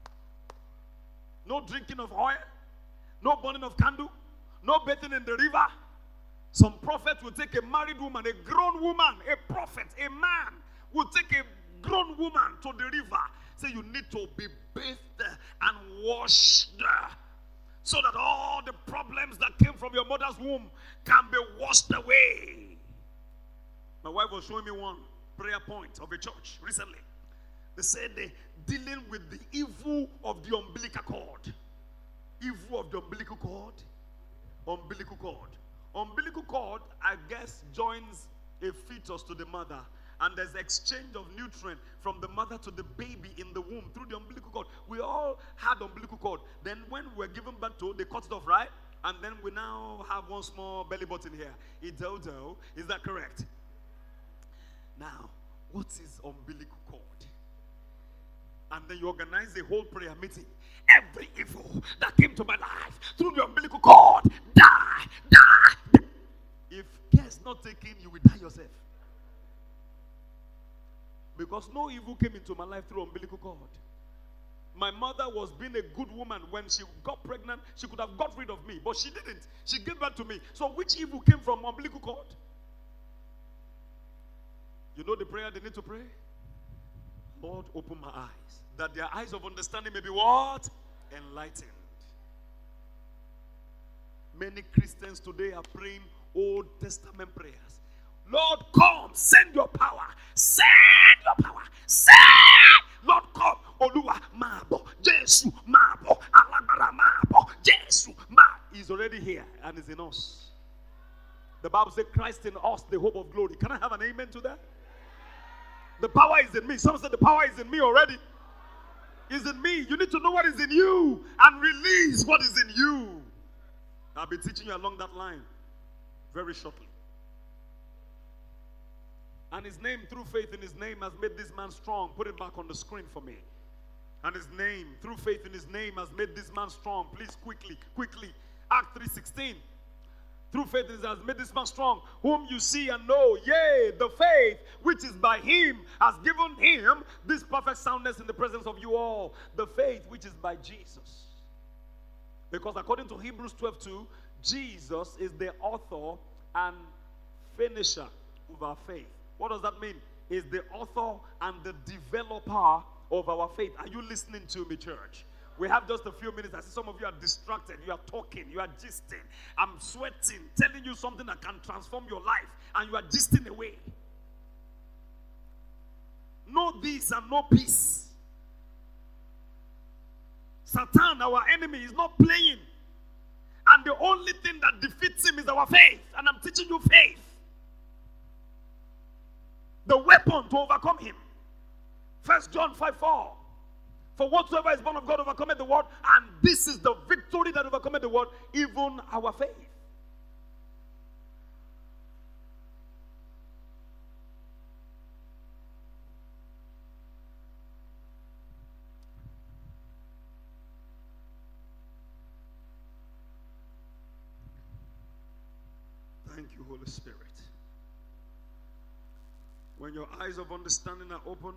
Speaker 2: No drinking of oil, no burning of candle, no bathing in the river. Some prophet will take a married woman, a grown woman, a prophet, a man will take a grown woman to the river. Say you need to be bathed and washed so that all the problems that came from your mother's womb can be washed away. My wife was showing me one prayer point of a church recently. They said they dealing with the evil of the umbilical cord. Evil of the umbilical cord. Umbilical cord. Umbilical cord, I guess, joins a fetus to the mother. And there's exchange of nutrient from the mother to the baby in the womb through the umbilical cord. We all had umbilical cord. Then when we were given birth to, they cut it off, right? And then we now have one small belly button here. Idodo. Is that correct? Now, what is umbilical cord? And then you organize a whole prayer meeting. Every evil that came to my life through the umbilical cord, die, die, die. If care is not taken, you will die yourself. Because no evil came into my life through umbilical cord. My mother was being a good woman. When she got pregnant, she could have got rid of me, but she didn't. She gave birth to me. So which evil came from umbilical cord? You know the prayer they need to pray? Lord, open my eyes, that their eyes of understanding may be what? Enlightened. Many Christians today are praying Old Testament prayers. Lord, come, send your power. Send your power. Send. Lord, come. Oluwa, Mabo, Jesus, Mabo, Alabara, Mabo, Jesus, Ma. He's already here and is in us. The Bible says Christ in us, the hope of glory. Can I have an amen to that? The power is in me. Some said the power is in me already. Is in me. You need to know what is in you and release what is in you. I'll be teaching you along that line very shortly. And his name, through faith in his name, has made this man strong. Put it back on the screen for me. And his name, through faith in his name, has made this man strong. Please, quickly, quickly. Act three sixteen. Through faith in his has made this man strong, whom you see and know. Yea, the faith which is by him has given him this perfect soundness in the presence of you all. The faith which is by Jesus. Because according to Hebrews twelve two, Jesus is the author and finisher of our faith. What does that mean? Is the author and the developer of our faith. Are you listening to me, church? We have just a few minutes. I see some of you are distracted. You are talking. You are gisting. I'm sweating, telling you something that can transform your life, and you are gisting away. No this and no peace. Satan, our enemy, is not playing. And the only thing that defeats him is our faith. And I'm teaching you faith. The weapon to overcome him. First John five four. For whatsoever is born of God overcometh the world, and this is the victory that overcometh the world, even our faith. Thank you, Holy Spirit. When your eyes of understanding are open,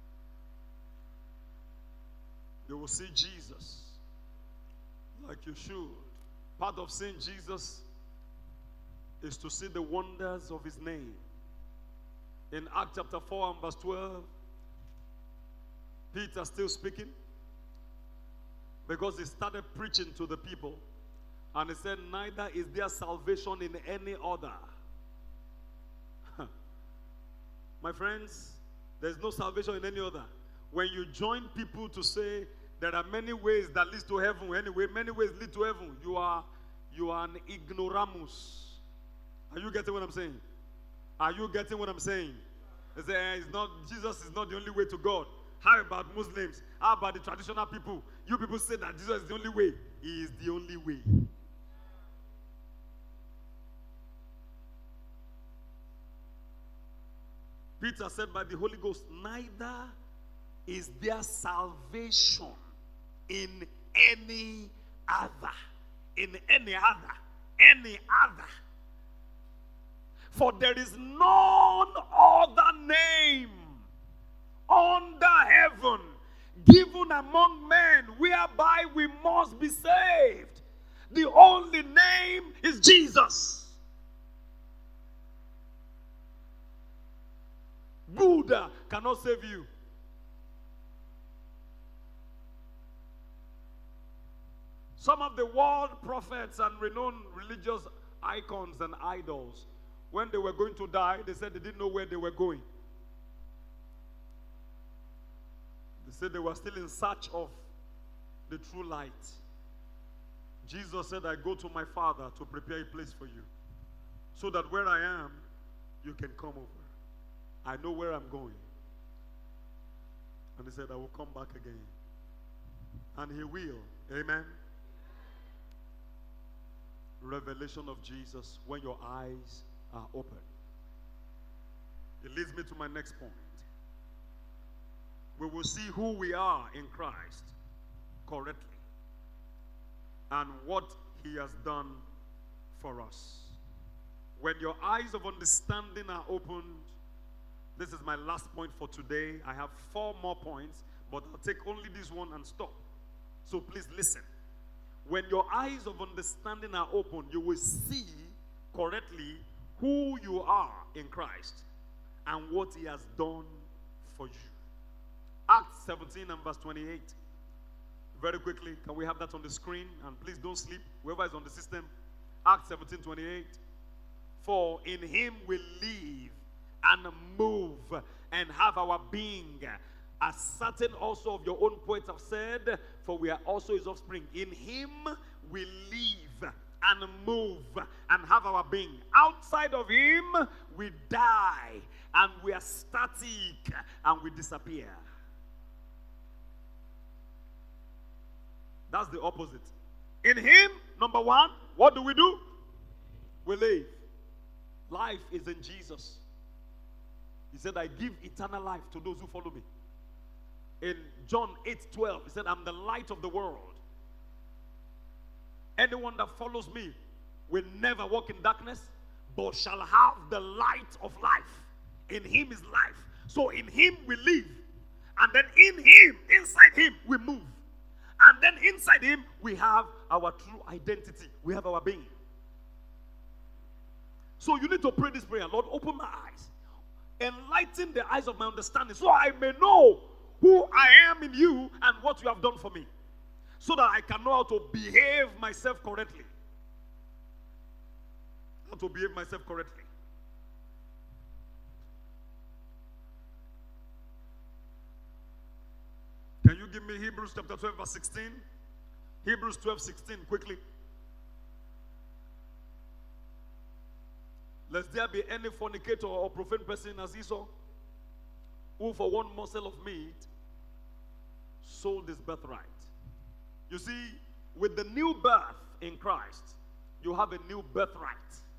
Speaker 2: you will see Jesus like you should. Part of seeing Jesus is to see the wonders of his name. In Acts chapter four and verse twelve, Peter still speaking. Because he started preaching to the people. And he said, neither is there salvation in any other. My friends, there's no salvation in any other. When you join people to say there are many ways that lead to heaven, anyway, many ways lead to heaven, you are you are an ignoramus. Are you getting what I'm saying? Are you getting what I'm saying? They say, eh, it's not, Jesus is not the only way to God. How about Muslims? How about the traditional people? You people say that Jesus is the only way. He is the only way. Peter said by the Holy Ghost, neither is there salvation in any other. In any other. Any other. For there is none other name under heaven given among men whereby we must be saved. The only name is Jesus. Buddha cannot save you. Some of the world prophets and renowned religious icons and idols, when they were going to die, they said they didn't know where they were going. They said they were still in search of the true light. Jesus said, I go to my Father to prepare a place for you, so that where I am, you can come over. I know where I'm going. And he said, I will come back again. And he will. Amen. Revelation of Jesus when your eyes are open. It leads me to my next point. We will see who we are in Christ correctly and what he has done for us. When your eyes of understanding are opened, this is my last point for today. I have four more points, but I'll take only this one and stop. So please listen. When your eyes of understanding are open, you will see correctly who you are in Christ and what he has done for you. Acts seventeen and verse twenty-eight. Very quickly, can we have that on the screen? And please don't sleep, whoever is on the system. Acts seventeen twenty-eight. For in him we live and move and have our being, as certain also of your own poets have said, for we are also his offspring. In him we live and move and have our being. Outside of him we die and we are static and we disappear. That's the opposite. In him, number one, what do we do? We live. Life is in Jesus. He said, I give eternal life to those who follow me. In John eight twelve, he said, I'm the light of the world. Anyone that follows me will never walk in darkness, but shall have the light of life. In him is life. So in him we live. And then in him, inside him, we move. And then inside him, we have our true identity. We have our being. So you need to pray this prayer. Lord, open my eyes. Enlighten the eyes of my understanding so I may know who I am in you and what you have done for me. So that I can know how to behave myself correctly. How to behave myself correctly. Can you give me Hebrews chapter twelve verse sixteen? Hebrews twelve sixteen, quickly. Lest there be any fornicator or profane person as Esau, who for one morsel of meat sold his birthright. You see, with the new birth in Christ, you have a new birthright.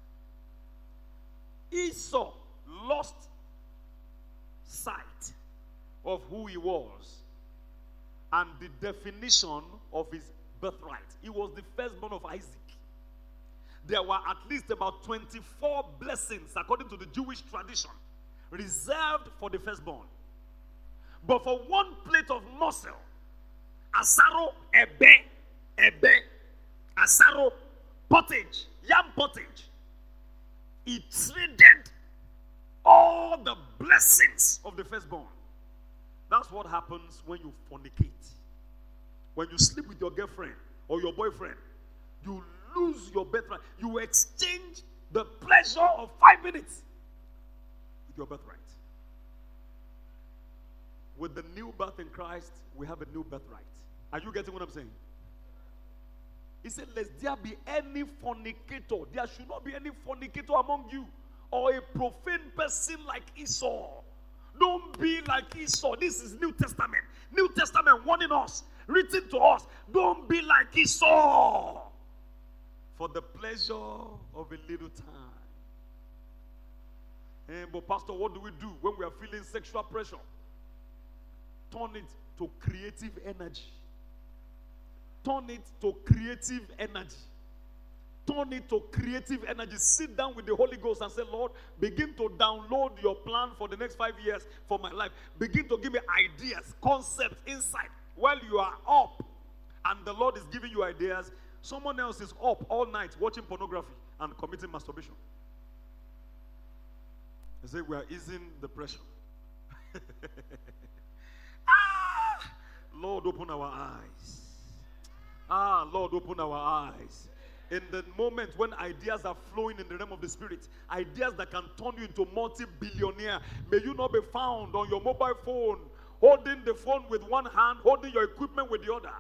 Speaker 2: Esau lost sight of who he was and the definition of his birthright. He was the firstborn of Isaac. There were at least about twenty-four blessings, according to the Jewish tradition, reserved for the firstborn. But for one plate of morsel, asaro, ebe, ebe, asaro, pottage, yam pottage, he traded all the blessings of the firstborn. That's what happens when you fornicate. When you sleep with your girlfriend or your boyfriend, you lose your birthright. You exchange the pleasure of five minutes with your birthright. With the new birth in Christ, we have a new birthright. Are you getting what I'm saying? He said, lest there be any fornicator. There should not be any fornicator among you, or a profane person like Esau. Don't be like Esau. This is New Testament. New Testament warning us, written to us. Don't be like Esau, for the pleasure of a little time. And, but Pastor, what do we do when we are feeling sexual pressure? Turn it to creative energy. Turn it to creative energy. Turn it to creative energy. Sit down with the Holy Ghost and say, Lord, begin to download your plan for the next five years for my life. Begin to give me ideas, concepts, insight. While you are up and the Lord is giving you ideas, someone else is up all night watching pornography and committing masturbation. They say we are easing the pressure. Ah, Lord, open our eyes. Ah, Lord, open our eyes. In the moment when ideas are flowing in the realm of the Spirit, ideas that can turn you into multi-billionaire, may you not be found on your mobile phone, holding the phone with one hand, holding your equipment with the other.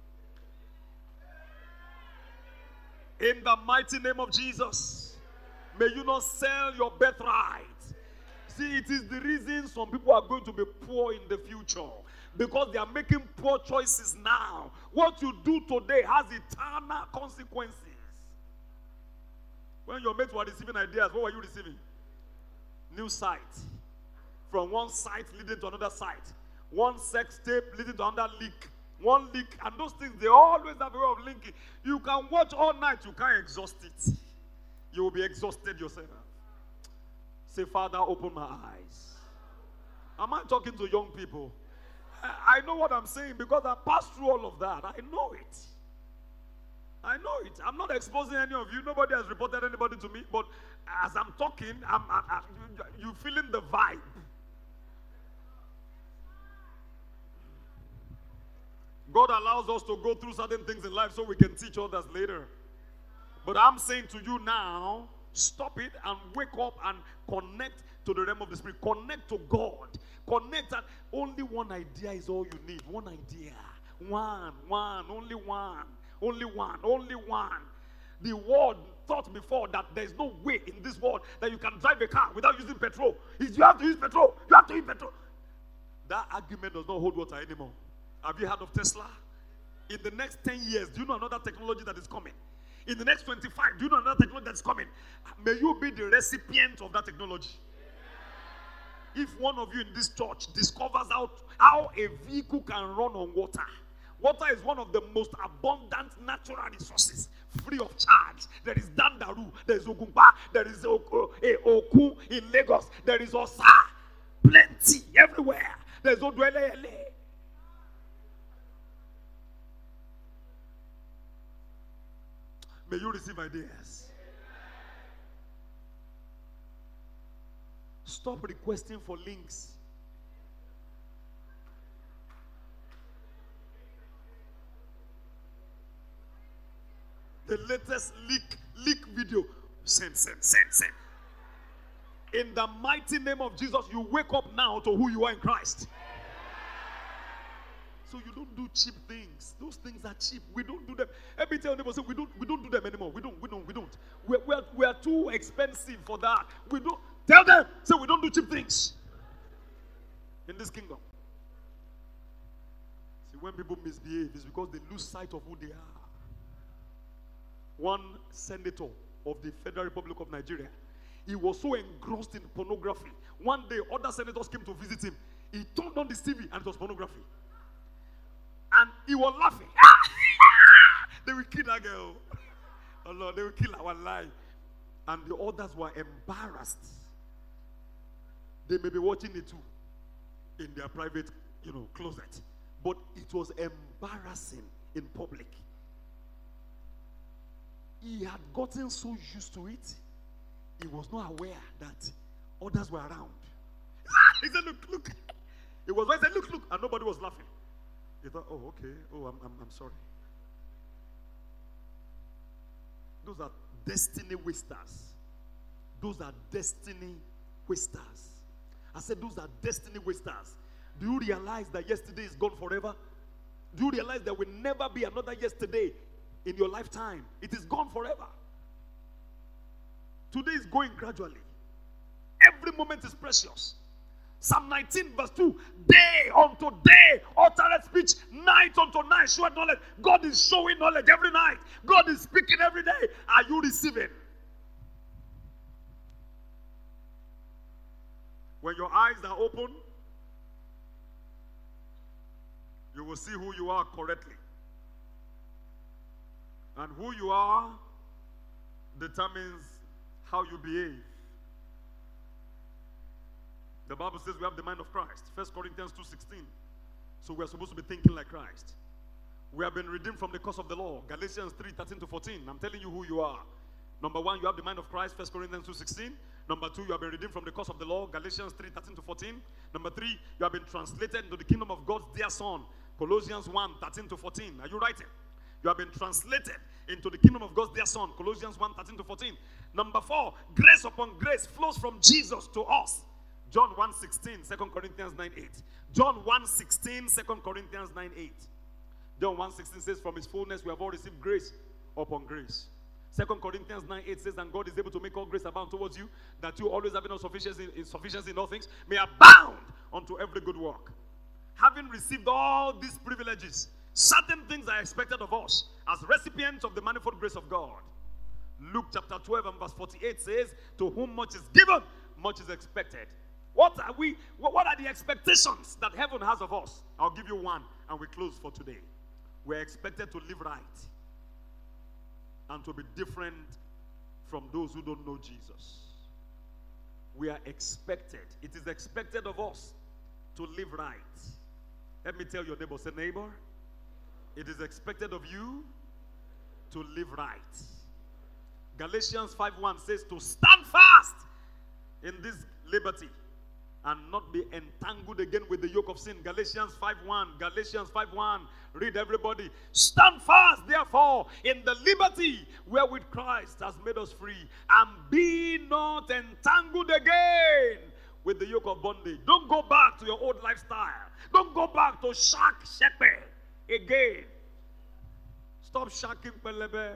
Speaker 2: In the mighty name of Jesus, may you not sell your birthright. See, it is the reason some people are going to be poor in the future, because they are making poor choices now. What you do today has eternal consequences. When your mates were receiving ideas, what were you receiving? New site. From one site leading to another site. One sex tape leading to another leak. One leak. And those things, they always have a way of linking. You can watch all night, you can't exhaust it. You will be exhausted yourself. Say, Father, open my eyes. Am I talking to young people? I know what I'm saying because I passed through all of that. I know it. I know it. I'm not exposing any of you. Nobody has reported anybody to me. But as I'm talking, I'm, I'm, I'm, you feeling the vibe. God allows us to go through certain things in life so we can teach others later. But I'm saying to you now, stop it and wake up and connect to the realm of the Spirit. Connect to God. Connect, and only one idea is all you need. One idea. One, one, only one. Only one, only one. The world thought before that there is no way in this world that you can drive a car without using petrol. If you have to use petrol, you have to use petrol. That argument does not hold water anymore. Have you heard of Tesla? In the next ten years, do you know another technology that is coming? In the next twenty-five, do you know another technology that is coming? May you be the recipient of that technology. If one of you in this church discovers how, how a vehicle can run on water, water is one of the most abundant natural resources, free of charge. There is Dandaru, there is Ogumba, there is Oku in Lagos, there is Osa, plenty everywhere. There is Odwelele. May you receive ideas. Stop requesting for links. The latest leak, leak video. Send, send, send, send. In the mighty name of Jesus, you wake up now to who you are in Christ. So you don't do cheap things. Those things are cheap. We don't do them. Every time people say we don't, we don't do them anymore. We don't, we don't, we don't. We're, we're, we're too expensive for that. We don't. Tell them, say we don't do cheap things in this kingdom. See, when people misbehave, it's because they lose sight of who they are. One senator of the Federal Republic of Nigeria, he was so engrossed in pornography. One day, other senators came to visit him. He turned on the T V and it was pornography. And he was laughing. They will kill that girl. Oh Lord, they will kill our life. And the others were embarrassed. They may be watching it too in their private, you know, closet. But it was embarrassing in public. He had gotten so used to it, he was not aware that others were around. He said, look, look. It was when he said, look, look, and nobody was laughing. You thought, oh, okay. Oh, I'm, I'm, I'm sorry. Those are destiny wasters. Those are destiny wasters. I said those are destiny wasters. Do you realize that yesterday is gone forever? Do you realize there will never be another yesterday in your lifetime? It is gone forever. Today is going gradually. Every moment is precious. Psalm nineteen verse two, day unto day, uttereth speech, night unto night, showeth knowledge. God is showing knowledge every night. God is speaking every day. Are you receiving? When your eyes are open, you will see who you are correctly. And who you are determines how you behave. The Bible says we have the mind of Christ. First Corinthians two sixteen. So we are supposed to be thinking like Christ. We have been redeemed from the curse of the law. Galatians three thirteen to fourteen. I'm telling you who you are. Number one, you have the mind of Christ. First Corinthians two sixteen. Number two, you have been redeemed from the curse of the law. Galatians three thirteen to fourteen. Number three, you have been translated into the kingdom of God's dear Son. Colossians one thirteen to fourteen. Are you writing? You have been translated into the kingdom of God's dear Son. Colossians one thirteen to fourteen. Number four, grace upon grace flows from Jesus to us. John one sixteen, Second Corinthians nine eight. John one sixteen, Second Corinthians nine eight. John one sixteen says, from his fullness we have all received grace upon grace. Second Corinthians nine eight says, and God is able to make all grace abound towards you, that you always having no sufficiency in, sufficiency in all things, may abound unto every good work. Having received all these privileges, certain things are expected of us as recipients of the manifold grace of God. Luke chapter twelve and verse forty-eight says, to whom much is given, much is expected. What are we, what are the expectations that heaven has of us? I'll give you one and we close for today. We're expected to live right and to be different from those who don't know Jesus. We are expected, it is expected of us to live right. Let me tell your neighbor, say neighbor, it is expected of you to live right. Galatians five one says to stand fast in this liberty and not be entangled again with the yoke of sin. Galatians five one. Galatians five one. Read everybody. Stand fast, therefore, in the liberty wherewith Christ has made us free, and be not entangled again with the yoke of bondage. Don't go back to your old lifestyle. Don't go back to shack shepherd again. Stop shacking pelebe.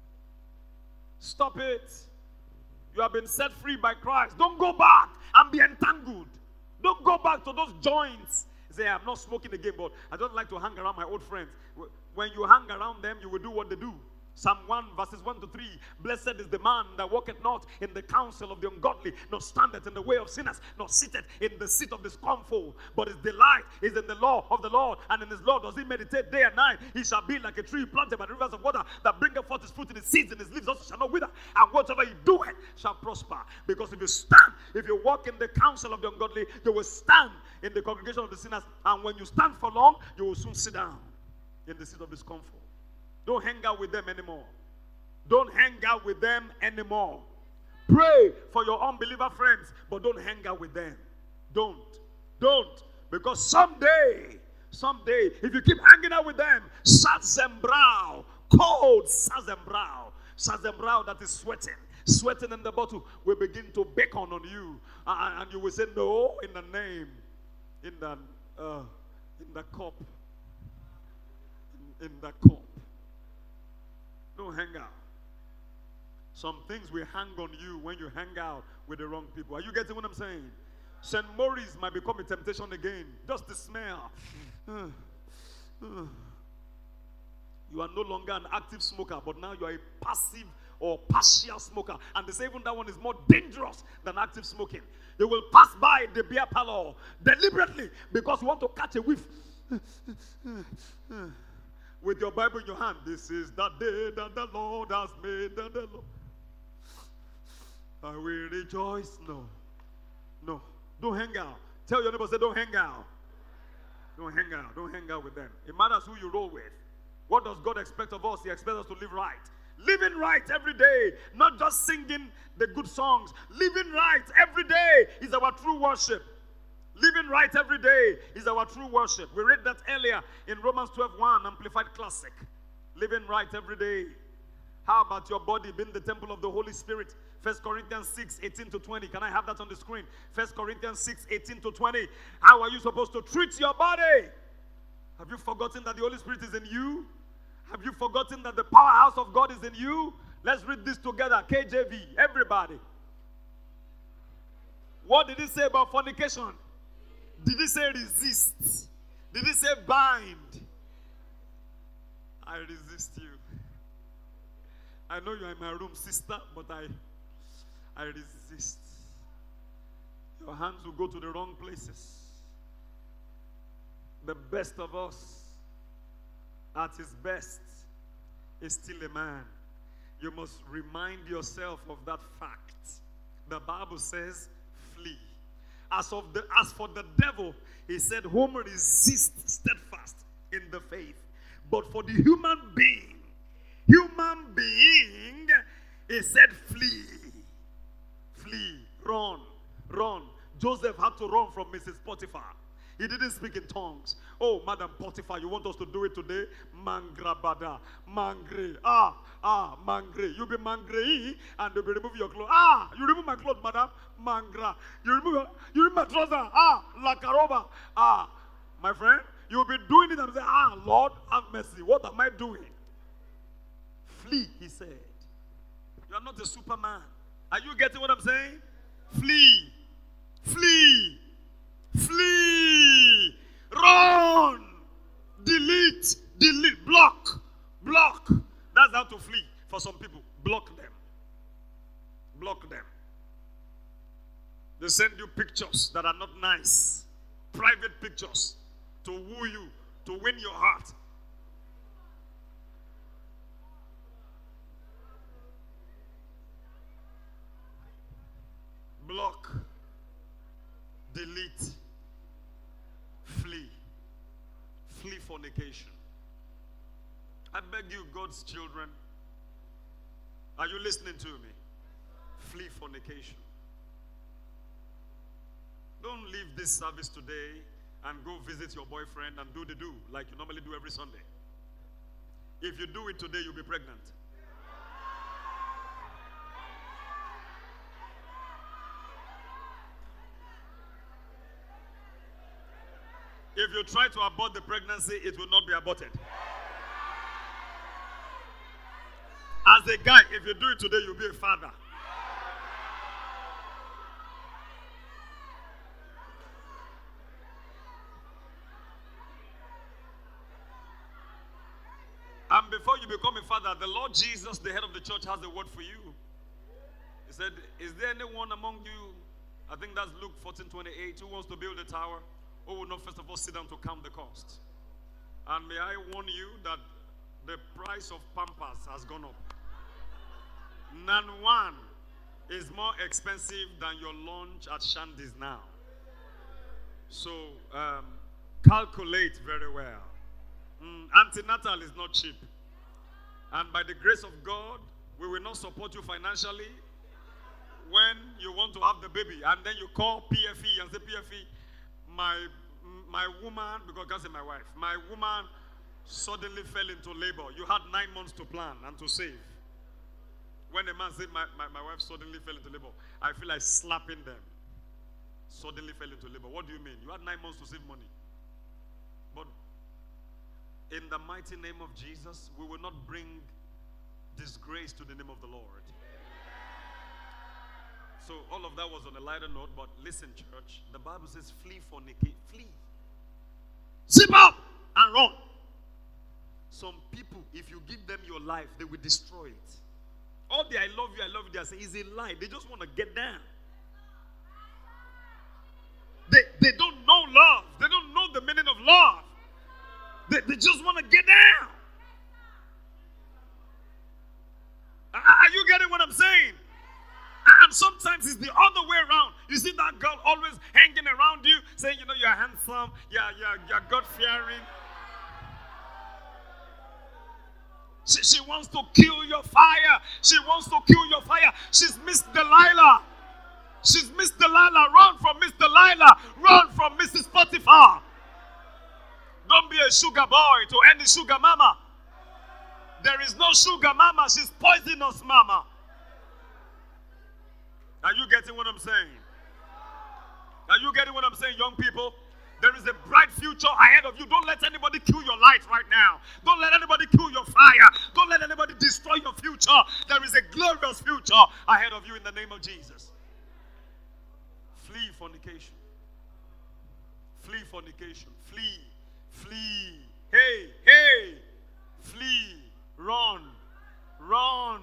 Speaker 2: Stop it. You have been set free by Christ. Don't go back and be entangled. Don't go back to those joints. Say, I'm not smoking again, but I don't like to hang around my old friends. When you hang around them, you will do what they do. Psalm one, verses one to three. Blessed is the man that walketh not in the counsel of the ungodly, nor standeth in the way of sinners, nor sitteth in the seat of the scornful. But his delight is in the law of the Lord, and in his law does he meditate day and night. He shall be like a tree planted by the rivers of water, that bringeth forth his fruit in his seeds, and his leaves also shall not wither. And whatever he doeth shall prosper. Because if you stand, if you walk in the counsel of the ungodly, you will stand in the congregation of the sinners. And when you stand for long, you will soon sit down in the seat of the scornful. Don't hang out with them anymore. Don't hang out with them anymore. Pray for your unbeliever friends, but don't hang out with them. Don't. Don't. Because someday, someday, if you keep hanging out with them, Sazembrow, cold Sazembrow, Sazembrow that is sweating, sweating in the bottle, will begin to beckon on you. Uh, and you will say, no, in the name, in the, uh, in the cup, in, in the cup. Don't hang out. Some things will hang on you when you hang out with the wrong people. Are you getting what I'm saying? Saint Maurice might become a temptation again. Just the smell. Uh, uh. You are no longer an active smoker, but now you are a passive or partial smoker. And they say even that one is more dangerous than active smoking. They will pass by the beer parlor deliberately because you want to catch a whiff. With your Bible in your hand, this is the day that the Lord has made. That the Lord, I will rejoice. No, no, don't hang out. Tell your neighbor, say, don't hang out. Don't hang out. Don't hang out with them. It matters who you roll with. What does God expect of us? He expects us to live right. Living right every day, not just singing the good songs. Living right every day is our true worship. Living right every day is our true worship. We read that earlier in Romans twelve one, Amplified Classic. Living right every day. How about your body being the temple of the Holy Spirit? First Corinthians six, eighteen to twenty. Can I have that on the screen? First Corinthians six, eighteen to twenty. How are you supposed to treat your body? Have you forgotten that the Holy Spirit is in you? Have you forgotten that the powerhouse of God is in you? Let's read this together. K J V, everybody. What did he say about fornication? Did he say resist? Did he say bind? I resist you. I know you are in my room, sister, but I, I resist. Your hands will go to the wrong places. The best of us, at his best, is still a man. You must remind yourself of that fact. The Bible says, flee. As of the as for the devil, he said, whom resist steadfast in the faith. But for the human being, human being, he said, flee. Flee. Run. Run. Joseph had to run from Missus Potiphar. He didn't speak in tongues. Oh, Madam Potiphar, you want us to do it today? Mangrabada. Mangre. Ah, ah, mangre. You be mangre and they will remove your clothes. Ah, you remove my clothes, madam. Mangra. You remove, your, you remove my trouser. Ah, la caroba. Ah, my friend, you will be doing it and say, ah, Lord, have mercy. What am I doing? Flee, he said. You are not a Superman. Are you getting what I'm saying? Flee. Flee. Flee. Run. Delete. Delete. Block. Block. That's how to flee for some people. Block them. Block them. They send you pictures that are not nice. Private pictures to woo you, to win your heart. Block. Delete. Flee. Flee fornication. I beg you, God's children, are you listening to me? Flee fornication. Don't leave this service today and go visit your boyfriend and do the do like you normally do every Sunday. If you do it today, you'll be pregnant. If you try to abort the pregnancy, it will not be aborted. As a guy, if you do it today, you'll be a father. And before you become a father, the Lord Jesus, the head of the church, has a word for you. He said, is there anyone among you, I think that's Luke fourteen twenty-eight, who wants to build a tower? Who will not first of all sit down to count the cost? And may I warn you that the price of Pampers has gone up. None one is more expensive than your lunch at Shandy's now. So um, calculate very well. Mm, antenatal is not cheap. And by the grace of God, we will not support you financially when you want to have the baby. And then you call P F E and say, P F E, my, my woman, because I can't say my wife, my woman suddenly fell into labor. You had nine months to plan and to save. When a man said, my, my, my wife suddenly fell into labor, I feel like slapping them. Suddenly fell into labor. What do you mean? You had nine months to save money. But in the mighty name of Jesus, we will not bring disgrace to the name of the Lord. So all of that was on a lighter note, but listen, church, the Bible says flee fornicate, flee. Zip up and run. Some people, if you give them your life, they will destroy it. All the I love you, I love you, they say is a lie. They just want to get down. They, they don't know love. They don't know the meaning of love. They, they just want to get down. Are you getting what I'm saying? And sometimes it's the other way around. You see that girl always hanging around you, saying, you know, you're handsome, you're, you're, you're God-fearing. She, she wants to kill your fire. She wants to kill your fire. She's Miss Delilah. She's Miss Delilah. Run from Miss Delilah. Run from Missus Potiphar. Don't be a sugar boy to any sugar mama. There is no sugar mama. She's poisonous mama. Are you getting what I'm saying? Are you getting what I'm saying, young people? There is a bright future ahead of you. Don't let anybody kill your light right now. Don't let anybody kill your fire. Don't let anybody destroy your future. There is a glorious future ahead of you in the name of Jesus. Flee fornication. Flee fornication. Flee. Flee. Hey, hey. Flee. Run. Run.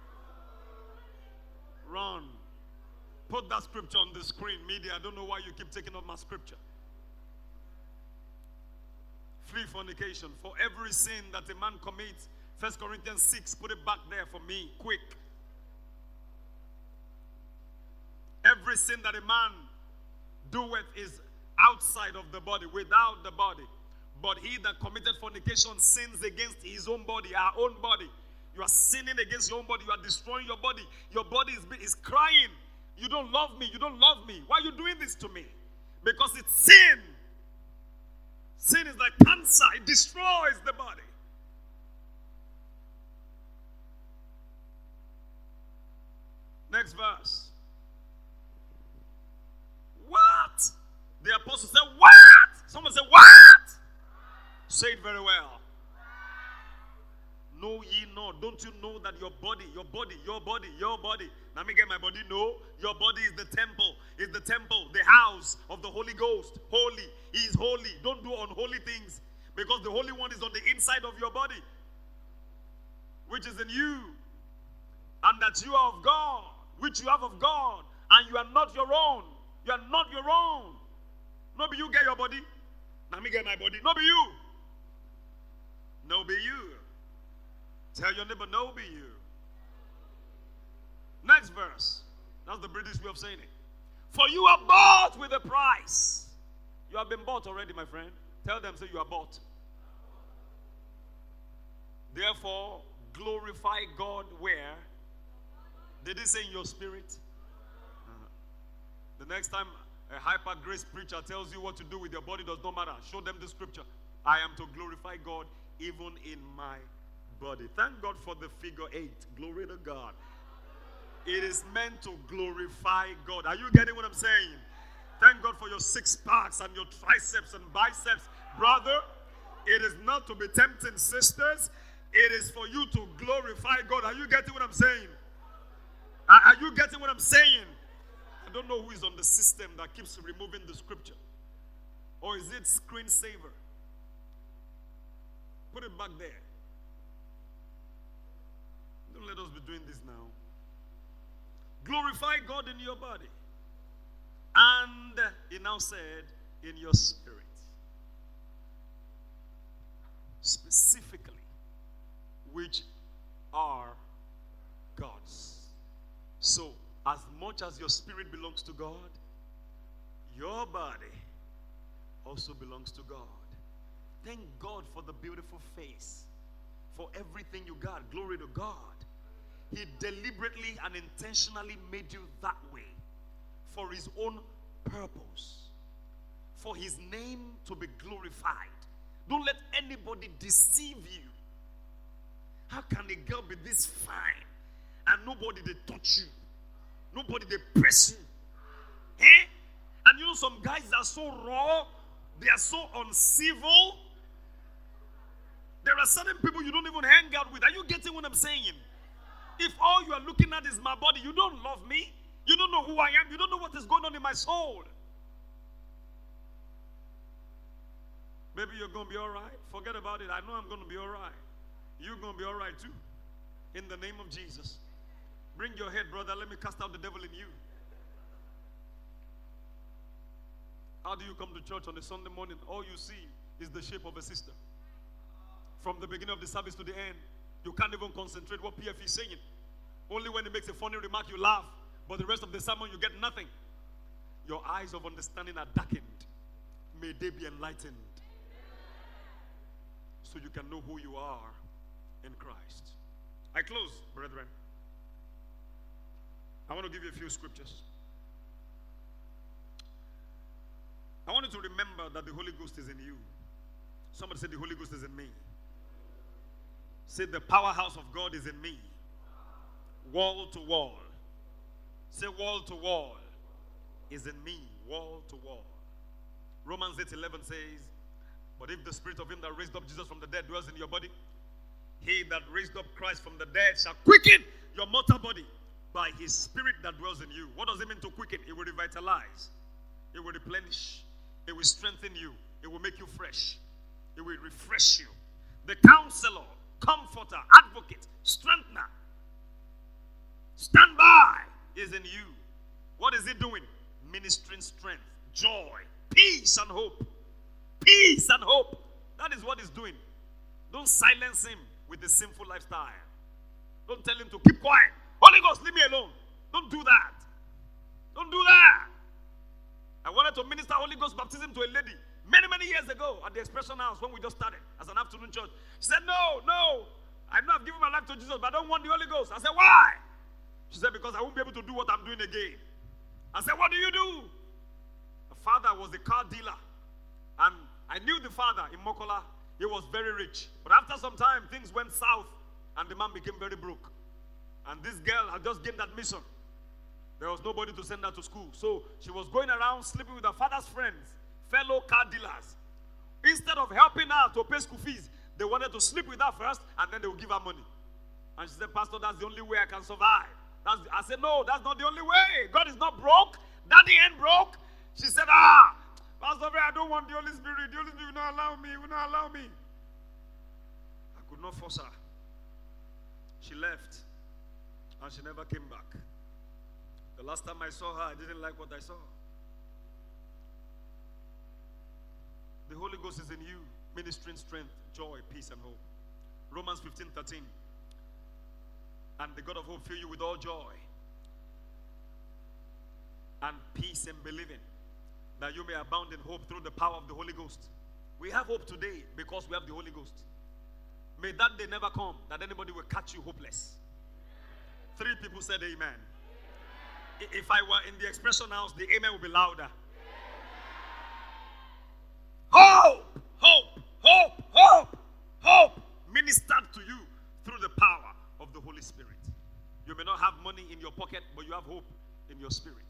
Speaker 2: Run. Put that scripture on the screen. Media, I don't know why you keep taking up my scripture. Flee fornication. For every sin that a man commits, First Corinthians six, put it back there for me, quick. Every sin that a man doeth is outside of the body, without the body. But he that committed fornication sins against his own body, our own body. You are sinning against your own body. You are destroying your body. Your body is, is crying. You don't love me. You don't love me. Why are you doing this to me? Because it's sin. Sin is like cancer. It destroys the body. Next verse. What? The apostle said, what? Someone said, what? Say it very well. Know ye not. Don't you know that your body, your body, your body, your body. Let me get my body. No. Your body is the temple. Is the temple, the house of the Holy Ghost. Holy. He is holy. Don't do unholy things. Because the Holy One is on the inside of your body. Which is in you. And that you are of God. Which you have of God. And you are not your own. You are not your own. No be you get your body. Let me get my body. No be you. No be you. Tell your neighbor, no be you. Next verse. That's the British way of saying it. For you are bought with a price. You have been bought already, my friend. Tell them, say you are bought. Therefore, glorify God where? Did he say in your spirit? Uh-huh. The next time a hyper grace preacher tells you what to do with your body does not matter. Show them the scripture. I am to glorify God even in my body. Thank God for the figure eight. Glory to God. It is meant to glorify God. Are you getting what I'm saying? Thank God for your six packs and your triceps and biceps. Brother, it is not to be tempting sisters. It is for you to glorify God. Are you getting what I'm saying? Are you getting what I'm saying? I don't know who is on the system that keeps removing the scripture. Or is it screensaver? Put it back there. Don't let us be doing this now. Glorify God in your body. And he now said, in your spirit. Specifically, which are God's. So, as much as your spirit belongs to God, your body also belongs to God. Thank God for the beautiful face. For everything you got. Glory to God. He deliberately and intentionally made you that way. For his own purpose. For his name to be glorified. Don't let anybody deceive you. How can a girl be this fine and nobody they touch you? Nobody they press you? Eh? And you know some guys are so raw. They are so uncivil. There are certain people you don't even hang out with. Are you getting what I'm saying? If all you are looking at is my body, you don't love me. You don't know who I am. You don't know what is going on in my soul. Maybe you're going to be all right. Forget about it. I know I'm going to be all right. You're going to be all right too. In the name of Jesus. Bring your head, brother. Let me cast out the devil in you. How do you come to church on a Sunday morning? All you see is the shape of a sister. From the beginning of the service to the end, you can't even concentrate what P F is saying. Only when he makes a funny remark, you laugh. But the rest of the sermon, you get nothing. Your eyes of understanding are darkened. May they be enlightened. So you can know who you are in Christ. I close, brethren. I want to give you a few scriptures. I want you to remember that the Holy Ghost is in you. Somebody say the Holy Ghost is in me. Say the powerhouse of God is in me. Wall to wall. Say wall to wall is in me. Wall to wall. Romans eight eleven says, but if the spirit of him that raised up Jesus from the dead dwells in your body, he that raised up Christ from the dead shall quicken your mortal body by his spirit that dwells in you. What does it mean to quicken? It will revitalize. It will replenish. It will strengthen you. It will make you fresh. It will refresh you. The counselor, comforter, advocate, strengthener, stand by is in you. What is it doing? Ministering strength, joy, peace and hope. Peace and hope. That is what it's doing. Don't silence him with the sinful lifestyle. Don't tell him to keep quiet. Holy Ghost, leave me alone. Don't do that. Don't do that. I wanted to minister Holy Ghost baptism to a lady many, many years ago at the Expression House when we just started as an afternoon church. She said, no, no, I know I've given my life to Jesus, but I don't want the Holy Ghost. I said, why? She said, because I won't be able to do what I'm doing again. I said, what do you do? The father was a car dealer. And I knew the father in Mokola. He was very rich. But after some time, things went south and the man became very broke. And this girl had just gained admission. There was nobody to send her to school. So she was going around sleeping with her father's friends, fellow car dealers. Instead of helping her to pay school fees, they wanted to sleep with her first and then they would give her money. And she said, Pastor, that's the only way I can survive. That's the, I said, no, that's not the only way. God is not broke. Daddy ain't broke. She said, ah, Pastor, I don't want the Holy Spirit. The Holy Spirit will not allow me. Will not allow me. I could not force her. She left and she never came back. The last time I saw her, I didn't like what I saw. The Holy Ghost is in you, ministering strength, joy, peace, and hope. Romans fifteen thirteen. And the God of hope fill you with all joy and peace in believing, that you may abound in hope through the power of the Holy Ghost. We have hope today because we have the Holy Ghost. May that day never come that anybody will catch you hopeless. Three people said amen. Amen. If I were in the Expression House, the amen would be louder. Hope, hope, hope, hope, hope ministered to you through the power of the Holy Spirit. You may not have money in your pocket, but you have hope in your spirit.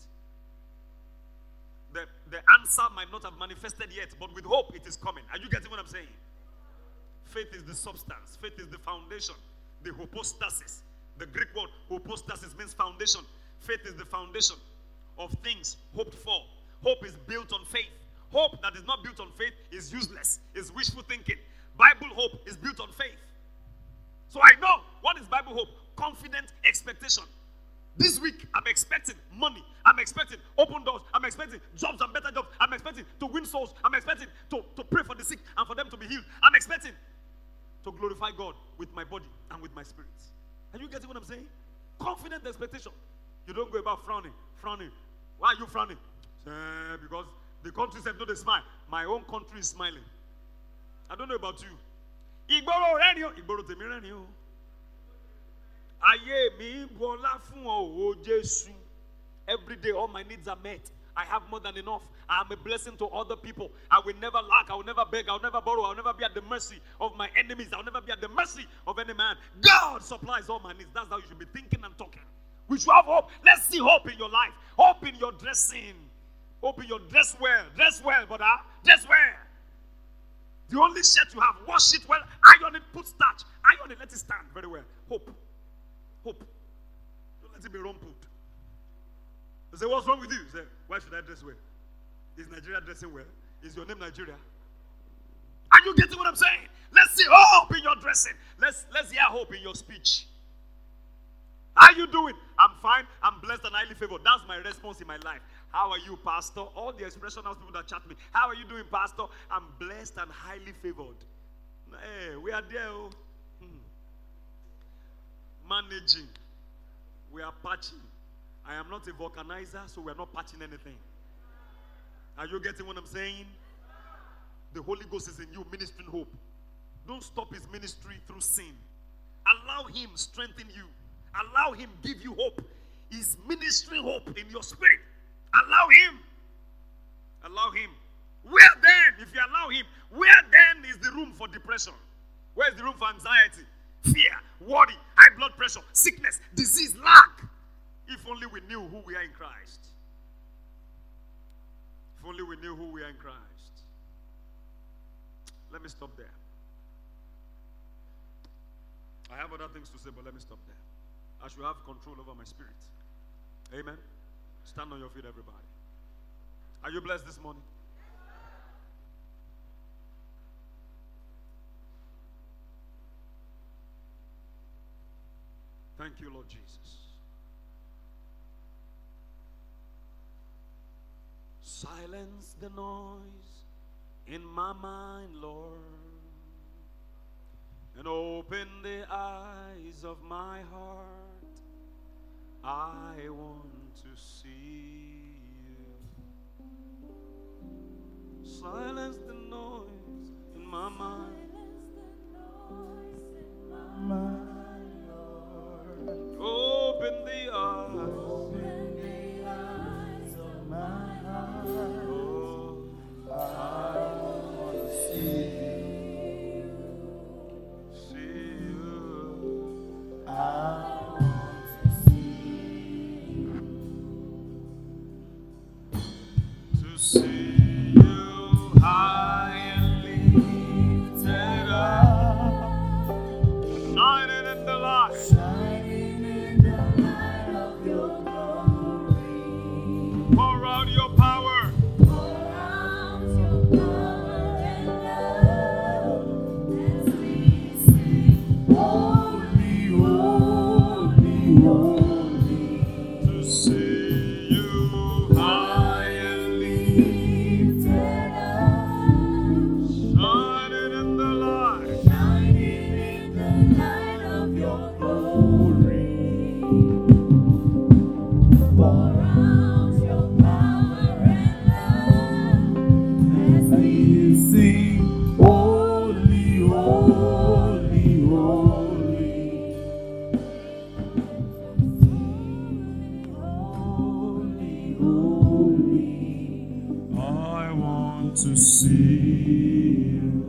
Speaker 2: The, the answer might not have manifested yet, but with hope it is coming. Are you getting what I'm saying? Faith is the substance. Faith is the foundation. The hypostasis. The Greek word hypostasis means foundation. Faith is the foundation of things hoped for. Hope is built on faith. Hope that is not built on faith is useless. Is wishful thinking. Bible hope is built on faith. So I know what is Bible hope. Confident expectation. This week, I'm expecting money. I'm expecting open doors. I'm expecting jobs and better jobs. I'm expecting to win souls. I'm expecting to, to pray for the sick and for them to be healed. I'm expecting to glorify God with my body and with my spirit. Are you getting what I'm saying? Confident expectation. You don't go about frowning. Frowning. Why are you frowning? Uh, because the country said no, they smile. My own country is smiling. I don't know about you. Igboro renio. Igboro temi renio. Aye mi bola fun o Jesu. Every day all my needs are met. I have more than enough. I am a blessing to other people. I will never lack. I will never beg. I will never borrow. I will never be at the mercy of my enemies. I will never be at the mercy of any man. God supplies all my needs. That's how you should be thinking and talking. We should have hope. Let's see hope in your life. Hope in your dressing. Hope in your dress well. Dress well, brother. Dress well. The only shirt you have, wash it well. Iron it, put starch. Iron it, let it stand very well. Hope. Hope. Don't let it be rumpled. They say, what's wrong with you? You say, why should I dress well? Is Nigeria dressing well? Is your name Nigeria? Are you getting what I'm saying? Let's see hope in your dressing. Let's, let's hear hope in your speech. How are you doing? I'm fine. I'm blessed and highly favored. That's my response in my life. How are you, Pastor? All the Expression House people that chat me. How are you doing, Pastor? I'm blessed and highly favored. Hey, we are there. Oh. Hmm. Managing. We are patching. I am not a vulcanizer, so we are not patching anything. Are you getting what I'm saying? The Holy Ghost is in you, ministering hope. Don't stop his ministry through sin. Allow him strengthen you. Allow him give you hope. He's ministering hope in your spirit. Allow him. Allow him Where then, if you allow him, where then is the room for depression? Where is the room for anxiety, fear, worry, high blood pressure, sickness, disease, lack? If only we knew who we are in Christ. If only we knew who we are in Christ. Let me stop there. I have other things to say, but let me stop there. I should have control over my spirit. Amen. Stand on your feet, everybody. Are you blessed this morning? Thank you, Lord Jesus. Silence the noise in my mind, Lord, and open the eyes of my heart. I want to see you. Silence the noise in my mind. Open the eyes. Open the eyes of my heart. Oh, I want to see you. See you. I want to see you. To see you high and lifted up, shining in the light. Pour out your power. Pour out your power and love as we sing, holy, holy, holy. To see you high and lifted up, shining in the light, shining in the light of your glory. Pour out your power and love as we sing, holy, holy, holy. Holy, holy. I want to see you.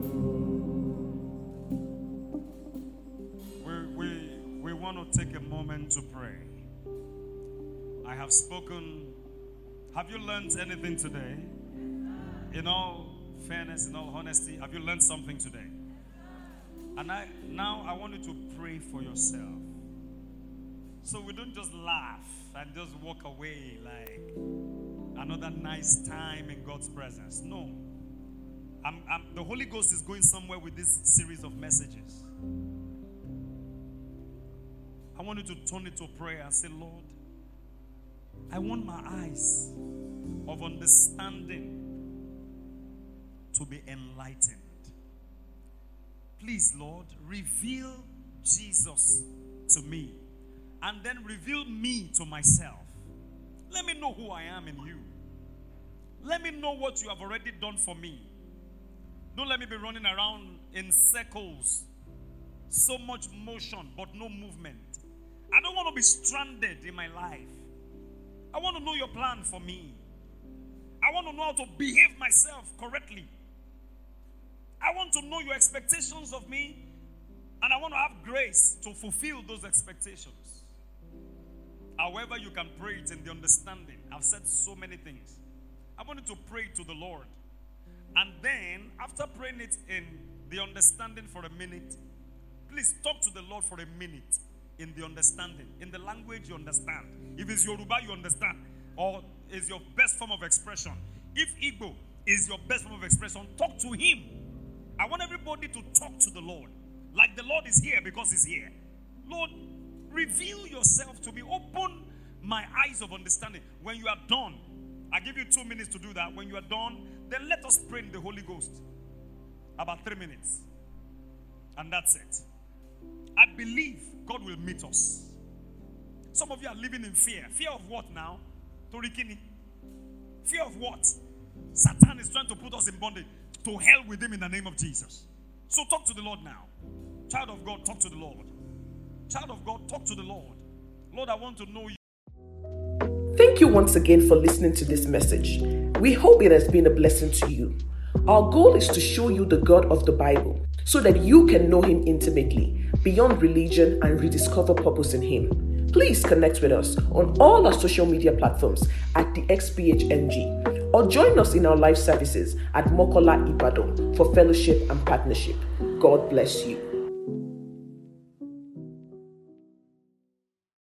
Speaker 2: We, we, we want to take a moment to pray. I have spoken. Have you learned anything today? In all fairness, in all honesty, have you learned something today? And I now I want you to pray for yourself. So we don't just laugh and just walk away like another nice time in God's presence. No. I'm, I'm, the Holy Ghost is going somewhere with this series of messages. I want you to turn it to prayer and say, Lord, I want my eyes of understanding to be enlightened. Please, Lord, reveal Jesus to me and then reveal me to myself. Let me know who I am in you. Let me know what you have already done for me. Don't let me be running around in circles. So much motion, but no movement. I don't want to be stranded in my life. I want to know your plan for me. I want to know how to behave myself correctly. I want to know your expectations of me, and I want to have grace to fulfill those expectations. However you can pray it in the understanding. I've said so many things. I want you to pray to the Lord. And then, after praying it in the understanding for a minute, please talk to the Lord for a minute in the understanding, in the language you understand. If it's Yoruba, you understand, or is your best form of expression. If Igbo is your best form of expression, talk to him. I want everybody to talk to the Lord. Like the Lord is here because he's here. Lord, reveal yourself to me. Open my eyes of understanding. When you are done, I give you two minutes to do that. When you are done, then let us pray in the Holy Ghost. About three minutes. And that's it. I believe God will meet us. Some of you are living in fear. Fear of what now? Torikini. Fear of what? Satan is trying to put us in bondage. To hell with him in the name of Jesus. So talk to the Lord now. Child of God, talk to the Lord. Child of God, talk to the Lord. Lord, I want to know you.
Speaker 1: Thank you once again for listening to this message. We hope it has been a blessing to you. Our goal is to show you the God of the Bible so that you can know Him intimately, beyond religion, and rediscover purpose in Him. Please connect with us on all our social media platforms at the X P H N G, or join us in our live services at Mokola Ibadan for fellowship and partnership. God bless you.